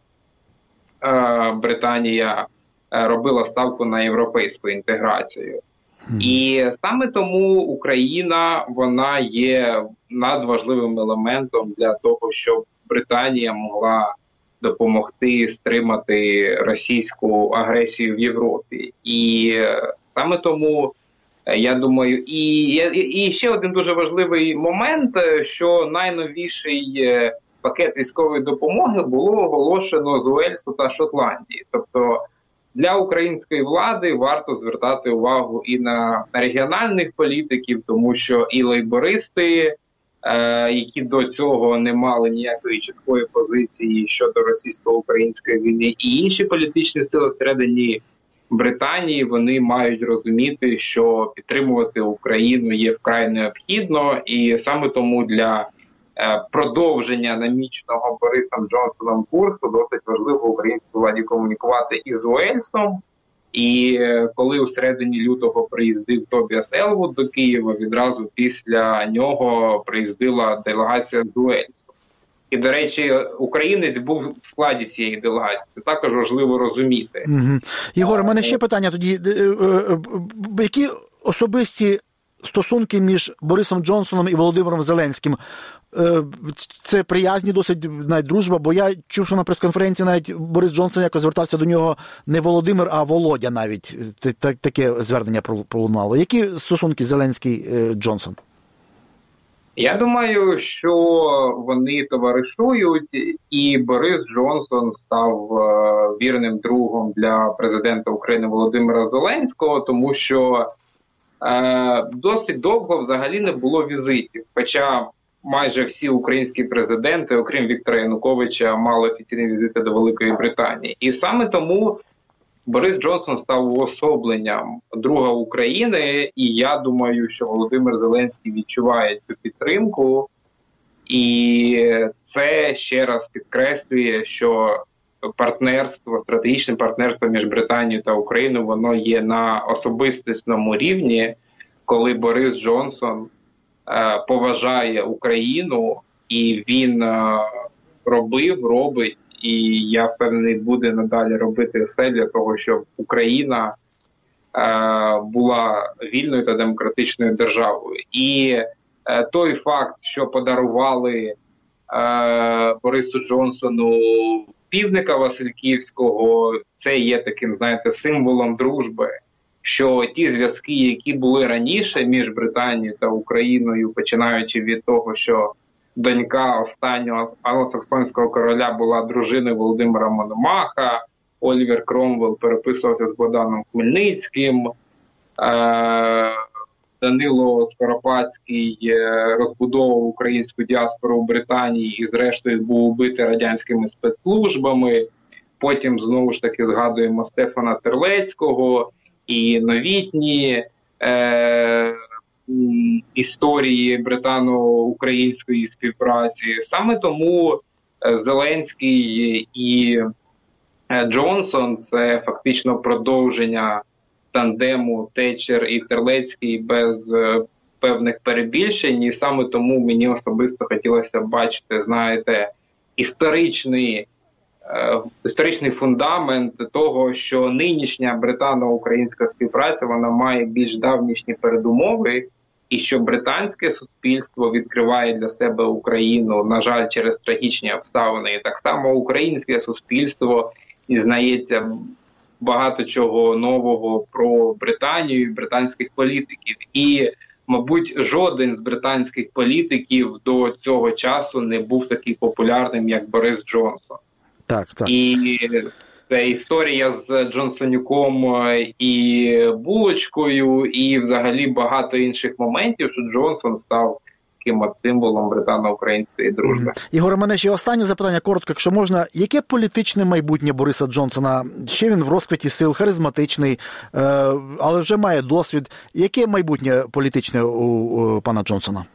Британія робила ставку на європейську інтеграцію. Mm. І саме тому Україна, вона є надважливим елементом для того, щоб Британія могла допомогти стримати російську агресію в Європі. І саме тому я думаю, і, і ще один дуже важливий момент, що найновіший пакет військової допомоги було оголошено з Уельсу та Шотландії. Тобто для української влади варто звертати увагу і на регіональних політиків, тому що і лейбористи, е, які до цього не мали ніякої чіткої позиції щодо російсько-української війни, і інші політичні сили всередині Британії, вони мають розуміти, що підтримувати Україну є вкрай необхідно, і саме тому для е, продовження наміченого Борисом Джонсоном курсу досить важливо українській владі комунікувати із Уельсом. І е, коли у середині лютого приїздив Тобіас Елвуд до Києва, відразу після нього приїздила делегація з Уельсу. І, до речі, українець був в складі цієї делегації. Це також важливо розуміти. Угу. Єгор, у мене ще питання тоді. Які особисті стосунки між Борисом Джонсоном і Володимиром Зеленським? Це приязні досить, навіть дружба, бо я чув, що на прес-конференції навіть Борис Джонсон якось звертався до нього не Володимир, а Володя навіть. Таке звернення пролунало. Які стосунки Зеленський-Джонсон? Я думаю, що вони товаришують, і Борис Джонсон став вірним другом для президента України Володимира Зеленського, тому що е, досить довго взагалі не було візитів. Хоча майже всі українські президенти, окрім Віктора Януковича, мали офіційні візити до Великої Британії. І саме тому Борис Джонсон став уособленням друга України, і я думаю, що Володимир Зеленський відчуває цю підтримку, і це ще раз підкреслює, що партнерство, стратегічне партнерство між Британією та Україною, воно є на особистісному рівні, коли Борис Джонсон е, поважає Україну, і він е, робив, робить, і я впевнений, буде надалі робити все для того, щоб Україна е, була вільною та демократичною державою. І е, той факт, що подарували е, Борису Джонсону півника Васильківського, це є таким, знаєте, символом дружби, що ті зв'язки, які були раніше між Британією та Україною, починаючи від того, що донька останнього англосаксонського короля була дружиною Володимира Мономаха, Олівер Кромвелл переписувався з Богданом Хмельницьким, Данило Скоропадський розбудовував українську діаспору в Британії і зрештою був убитий радянськими спецслужбами. Потім знову ж таки згадуємо Стефана Терлецького і новітні е- історії британо-української співпраці. Саме тому Зеленський і Джонсон – це фактично продовження тандему Тетчер і Терлецький без певних перебільшень. І саме тому мені особисто хотілося б бачити, знаєте, історичний, е, історичний фундамент того, що нинішня британо-українська співпраця, вона має більш давнішні передумови, і що британське суспільство відкриває для себе Україну, на жаль, через трагічні обставини. І так само українське суспільство дізнається багато чого нового про Британію і британських політиків. І, мабуть, жоден з британських політиків до цього часу не був такий популярним, як Борис Джонсон. Так, так. І це історія з Джонсонюком і булочкою, і взагалі багато інших моментів, що Джонсон став таким символом британо-української дружби. Mm-hmm. Ігор, у мене ще останнє запитання, коротко, якщо можна. Яке політичне майбутнє Бориса Джонсона? Ще він в розквіті сил, харизматичний, але вже має досвід. Яке майбутнє політичне у пана Джонсона?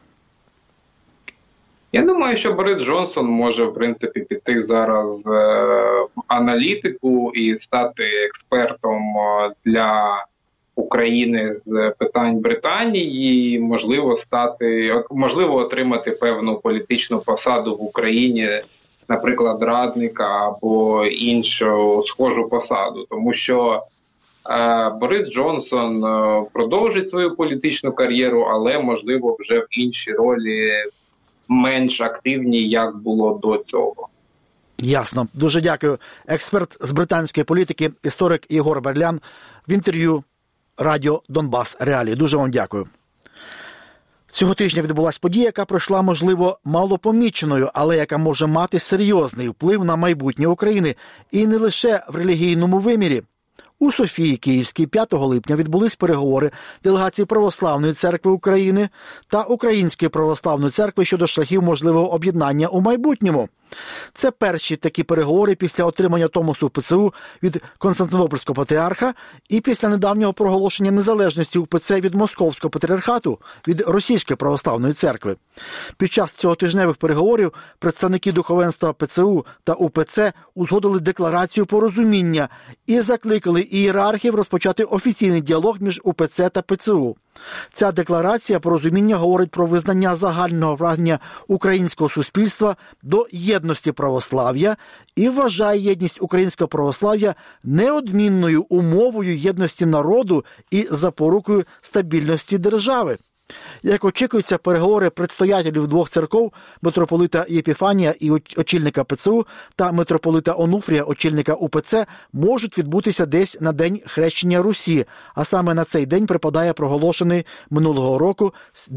Я думаю, що Борис Джонсон може, в принципі, піти зараз в аналітику і стати експертом для України з питань Британії, і, можливо, стати, можливо, отримати певну політичну посаду в Україні, наприклад, радника або іншу схожу посаду. Тому що е, Борис Джонсон е, продовжить свою політичну кар'єру, але, можливо, вже в іншій ролі, менш активні, як було до цього. Ясно. Дуже дякую. Експерт з британської політики, історик Єгор Берлян в інтерв'ю Радіо Донбас Реалії. Дуже вам дякую. Цього тижня відбулася подія, яка пройшла, можливо, малопоміченою, але яка може мати серйозний вплив на майбутнє України. І не лише в релігійному вимірі. У Софії Київській п'ятого липня відбулись переговори делегації Православної церкви України та Української Православної церкви щодо шляхів можливого об'єднання у майбутньому. Це перші такі переговори після отримання Томосу ПЦУ від Константинопольського патріарха і після недавнього проголошення незалежності УПЦ від Московського патріархату, від Російської Православної церкви. Під час цього тижневих переговорів представники духовенства ПЦУ та УПЦ узгодили декларацію порозуміння і закликали ієрархів розпочати офіційний діалог між УПЦ та ПЦУ. Ця декларація порозуміння говорить про визнання загального прагнення українського суспільства до єдності православ'я і вважає єдність українського православ'я неодмінною умовою єдності народу і запорукою стабільності держави. Як очікується, переговори предстоятелів двох церков, митрополита Єпіфанія і очільника ПЦУ та митрополита Онуфрія, очільника УПЦ, можуть відбутися десь на День Хрещення Русі, а саме на цей день припадає проголошений минулого року День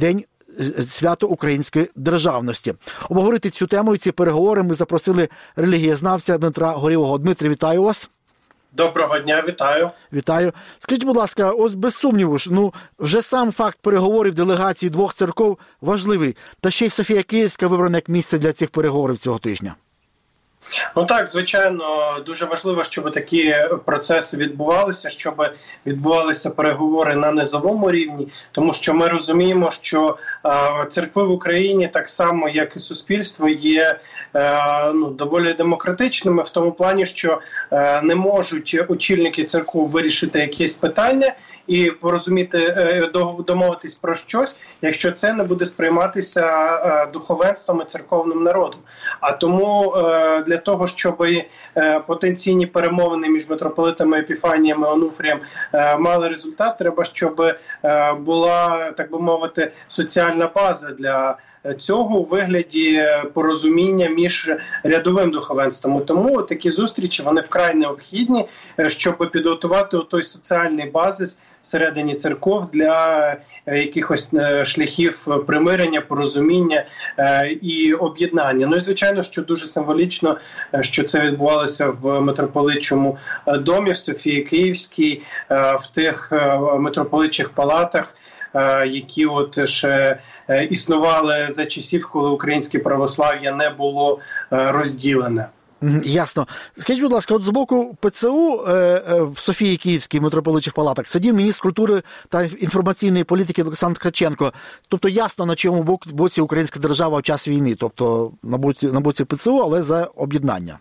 свято української державності. Обговорити цю тему і ці переговори ми запросили релігієзнавця Дмитра Горілого. Дмитре, вітаю вас. Доброго дня, вітаю. Вітаю. Скажіть, будь ласка, ось без сумніву ж, ну, вже сам факт переговорів делегації двох церков важливий. Та ще й Софія Київська вибрана як місце для цих переговорів цього тижня. Ну так, звичайно, дуже важливо, щоб такі процеси відбувалися, щоб відбувалися переговори на низовому рівні, тому що ми розуміємо, що е, церкви в Україні, так само як і суспільство, є е, ну, доволі демократичними в тому плані, що е, не можуть очільники церков вирішити якісь питання і порозуміти, домовитись про щось, якщо це не буде сприйматися духовенством і церковним народом. А тому для того, щоб потенційні перемовини між митрополитами Епіфанієм і Онуфрієм мали результат, треба, щоб була, так би мовити, соціальна база для цього у вигляді порозуміння між рядовим духовенством. Тому такі зустрічі, вони вкрай необхідні, щоб підготувати той соціальний базис всередині церков для якихось шляхів примирення, порозуміння і об'єднання. Ну і звичайно, що дуже символічно, що це відбувалося в митрополитчому домі в Софії Київській, в тих митрополитчих палатах, які от ще існували за часів, коли українське православ'я не було розділене. Ясно. Скажіть, будь ласка, от з боку ПЦУ в Софії Київській митрополитчих палатах сидів міністр культури та інформаційної політики Олександр Ткаченко. Тобто ясно, на чому боці українська держава в час війни. Тобто на боці, на боці ПЦУ, але за об'єднання.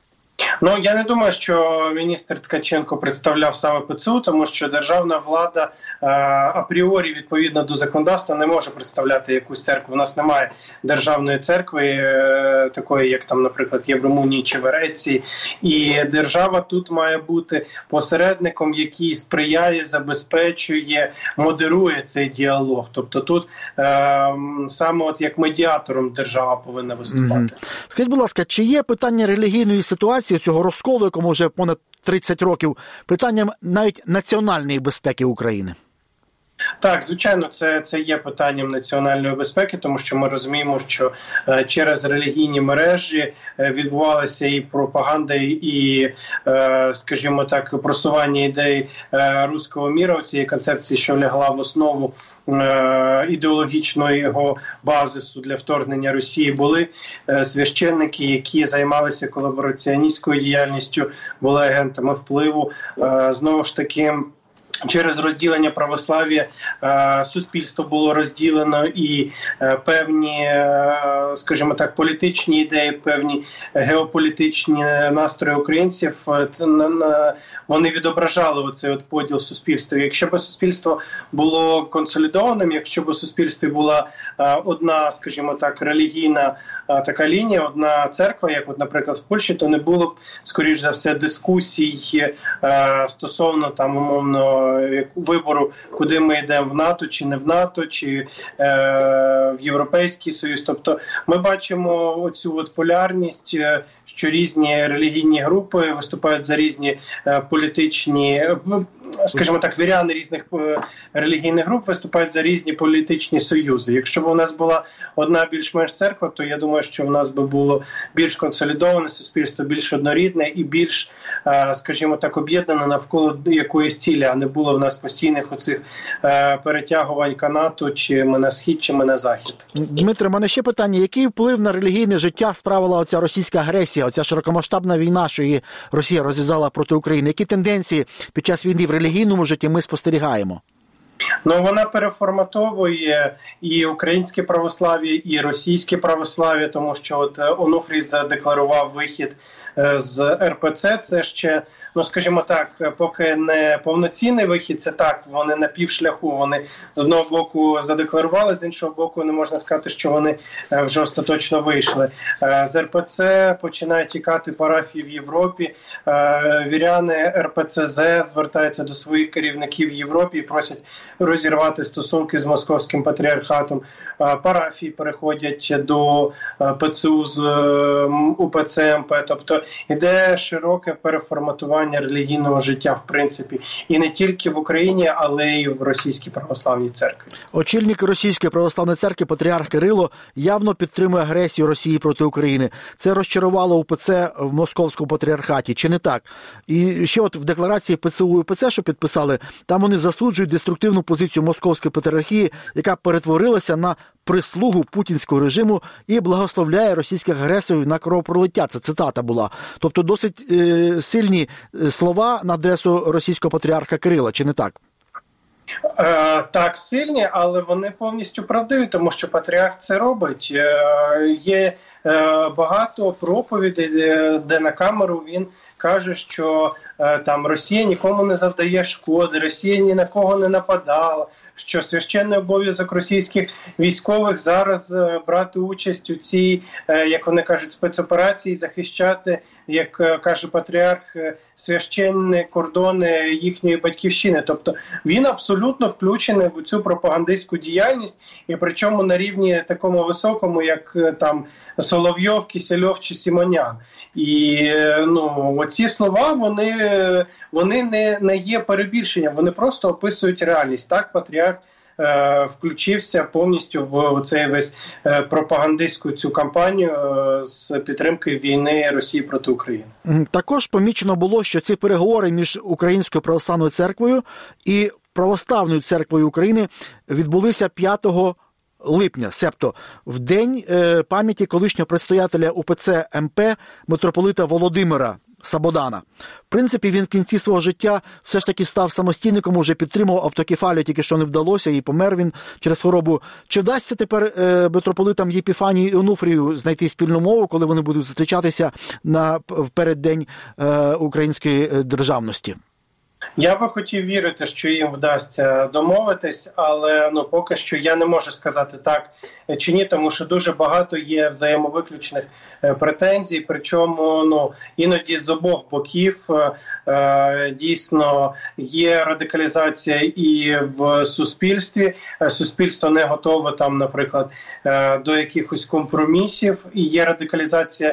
Ну, я не думаю, що міністр Ткаченко представляв саме ПЦУ, тому що державна влада е, апріорі, відповідно до законодавства, не може представляти якусь церкву. У нас немає державної церкви, е, такої, як там, наприклад, є в Румунії чи в Греції. І держава тут має бути посередником, який сприяє, забезпечує, модерує цей діалог. Тобто тут е, саме от як медіатором держава повинна виступати. Mm-hmm. Скажіть, будь ласка, чи є питання релігійної ситуації, цього розколу, якому вже понад тридцять років, питанням навіть національної безпеки України? Так, звичайно, це, це є питанням національної безпеки, тому що ми розуміємо, що е, через релігійні мережі е, відбувалася і пропаганда, і, е, скажімо так, просування ідей е, руського міра, цієї концепції, що лягла в основу е, ідеологічного його базису для вторгнення Росії, були е, священники, які займалися колабораціоністською діяльністю, були агентами впливу. Е, знову ж таки, через розділення православ'я е, суспільство було розділено, і е, певні, е, скажімо так, політичні ідеї, певні геополітичні настрої українців, це, на, вони відображали оцей от поділ суспільства. Якщо б суспільство було консолідованим, якщо б у суспільстві була е, одна, скажімо так, релігійна е, така лінія, одна церква, як, от, наприклад, в Польщі, то не було б, скоріш за все, дискусій е, стосовно, там, умовно, вибору, куди ми йдемо, в НАТО чи не в НАТО, чи е, в Європейський Союз. Тобто ми бачимо оцю от полярність, що різні релігійні групи виступають за різні е, політичні, скажімо так, віряни різних е, релігійних груп виступають за різні політичні союзи. Якщо б у нас була одна більш-менш церква, то я думаю, що в нас би було більш консолідоване суспільство, більш однорідне і більш, е, скажімо так, об'єднане навколо якоїсь цілі, а не було в нас постійних оцих е, перетягувань канату, чи ми на схід, чи ми на захід. Дмитре, в мене ще питання. Який вплив на релігійне життя справила оця російська агресія, оця широкомасштабна війна, що її Росія розв'язала проти України? Які тенденції під час війни в релігійному житті ми спостерігаємо? Ну, вона переформатовує і українське православ'я, і російське православ'я, тому що от Онуфрій задекларував вихід з ер пе це, це ще, ну, скажімо так, поки не повноцінний вихід, це так, вони на півшляху, вони з одного боку задекларували, з іншого боку не можна сказати, що вони вже остаточно вийшли. З ер пе це починають тікати парафії в Європі, віряни ер пе це зет звертаються до своїх керівників в Європі і просять розірвати стосунки з московським патріархатом. Парафії переходять до пе це у з у пе це ем пе, тобто йде широке переформатування релігійного життя, в принципі, і не тільки в Україні, але й в Російській православній церкві. Очільник Російської православної церкви патріарх Кирило явно підтримує агресію Росії проти України. Це розчарувало УПЦ в Московському патріархаті, чи не так? І ще от в декларації ПЦУ і УПЦ, що підписали, там вони засуджують деструктивну позицію Московської патріархії, яка перетворилася на прислугу путінського режиму і благословляє російських агресорів на кровопролиття. Це цитата була. Тобто досить е, сильні слова на адресу російського патріарха Кирила, чи не так? Е, так, сильні, але вони повністю правдиві, тому що патріарх це робить. Е, є е, багато проповідей, де, де на камеру він каже, що е, там Росія нікому не завдає шкоди, Росія ні на кого не нападала, що священний обов'язок російських військових зараз е, брати участь у цій, е, як вони кажуть, спецоперації, захищати, як е, каже патріарх, е, священні кордони їхньої батьківщини. Тобто він абсолютно включений в цю пропагандистську діяльність, і причому на рівні такому високому, як е, там Соловйов, Кисельов чи Симонян. І е, ну, оці слова, вони, вони не, не є перебільшенням, вони просто описують реальність. Так, патріарх е, включився повністю в цей весь е, пропагандистську цю кампанію е, з підтримки війни Росії проти України. Також помічено було, що ці переговори між Українською православною церквою і Православною церквою України відбулися п'ятого липня, себто в день е, пам'яті колишнього предстоятеля УПЦ МП митрополита Володимира Сабодана. В принципі, він в кінці свого життя все ж таки став самостійником, уже підтримував автокефалію, тільки що не вдалося, і помер він через хворобу. Чи вдасться тепер е, митрополитам Єпіфанію і Онуфрію знайти спільну мову, коли вони будуть зустрічатися на в переддень е, української державності? Я би хотів вірити, що їм вдасться домовитись, але ну поки що я не можу сказати так чи ні, тому що дуже багато є взаємовиключних е, претензій, причому ну іноді з обох боків е, дійсно є радикалізація і в суспільстві. Суспільство не готове там, наприклад, е, до якихось компромісів, і є радикалізація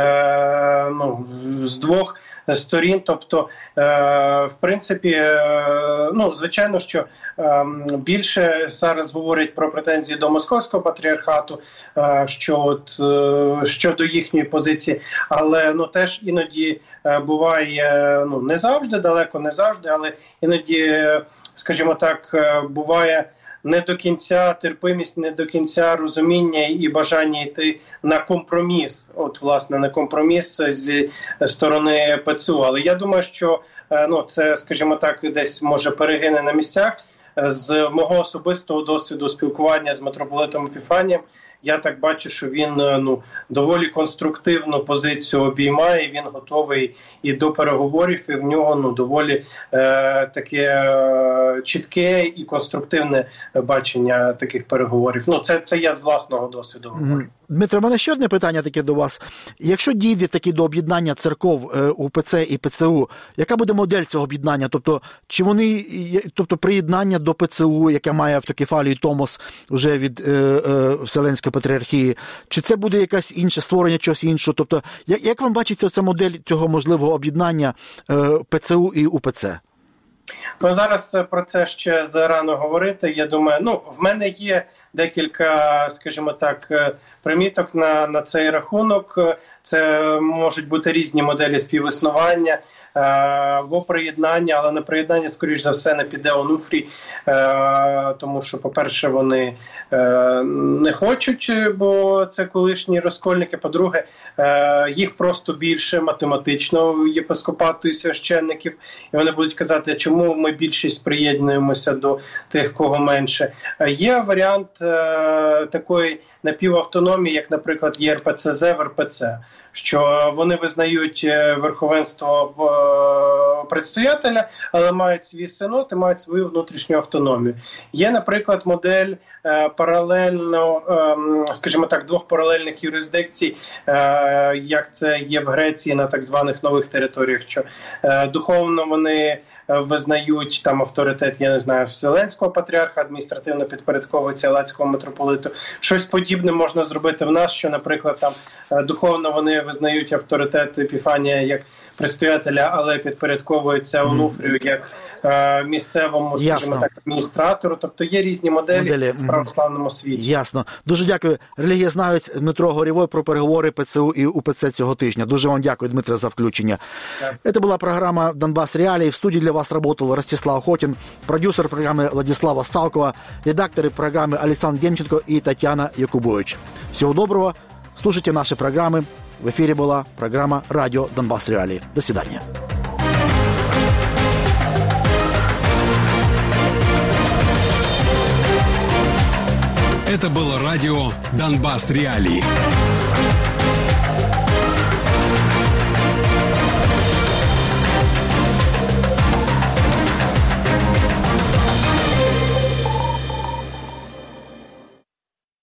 е, ну, з двох сторін, тобто, е, в принципі, е, ну, звичайно, що е, більше зараз говорять про претензії до Московського патріархату, е, що от, е, щодо їхньої позиції, але ну, теж іноді е, буває, ну, не завжди, далеко не завжди, але іноді, скажімо так, е, буває не до кінця терпимість, не до кінця розуміння і бажання йти на компроміс, от, власне, на компроміс зі сторони ПЦУ. Але я думаю, що ну, це, скажімо так, десь може перегине на місцях. З мого особистого досвіду спілкування з митрополитом Епіфанієм, я так бачу, що він ну, доволі конструктивну позицію обіймає, він готовий і до переговорів, і в нього ну, доволі е, таке е, чітке і конструктивне бачення таких переговорів. Ну, це, це я з власного досвіду говорю. Дмитро, у мене ще одне питання таке до вас. Якщо дійде таки до об'єднання церков УПЦ і ПЦУ, яка буде модель цього об'єднання? Тобто, чи вони, тобто приєднання до ПЦУ, яке має автокефалію Томос вже від е, е, Вселенської патріархії, чи це буде якась інше створення чогось іншого? Тобто, як, як вам бачиться ця модель цього можливого об'єднання е, ПЦУ і УПЦ? Ну, зараз про це ще зарано говорити. Я думаю, ну, в мене є декілька, скажімо так, приміток на, на цей рахунок. Це можуть бути різні моделі співіснування або приєднання, але на приєднання, скоріш за все, не піде Онуфрій, тому що, по-перше, вони не хочуть, бо це колишні розкольники. По-друге, їх просто більше математично єпископату і священників, і вони будуть казати, чому ми більшість приєднуємося до тих, кого менше. Є варіант такої напівавтономії, як, наприклад, є РПЦЗ в РПЦ, що вони визнають верховенство предстоятеля, але мають свій синод і мають свою внутрішню автономію. Є, наприклад, модель паралельно, скажімо так, двох паралельних юрисдикцій, як це є в Греції на так званих нових територіях, що духовно вони визнають там авторитет, я не знаю, Вселенського патріарха, адміністративно підпорядковується Галацького митрополиту. Щось подібне можна зробити в нас, що, наприклад, там духовно вони визнають авторитет Епіфанія як предстоятеля, але підпорядковується Онуфрію як е, місцевому, скажімо так, адміністратору. Тобто є різні моделі, моделі в православному світі. Ясно. Дуже дякую. Релігієзнавець Дмитро Горєвой про переговори ПЦУ і УПЦ цього тижня. Дуже вам дякую, Дмитре, за включення. Так. Це була програма «Донбас Реалии». В студии для вас работал Ростислав Хотин, продюсер программы Владислава Салкова, редакторы программы Александр Демченко и Татьяна Якубович. Всего доброго. Слушайте наши программы. В эфире была программа «Радио Донбас Реалии». До свидания. Это было радио «Донбас Реалии».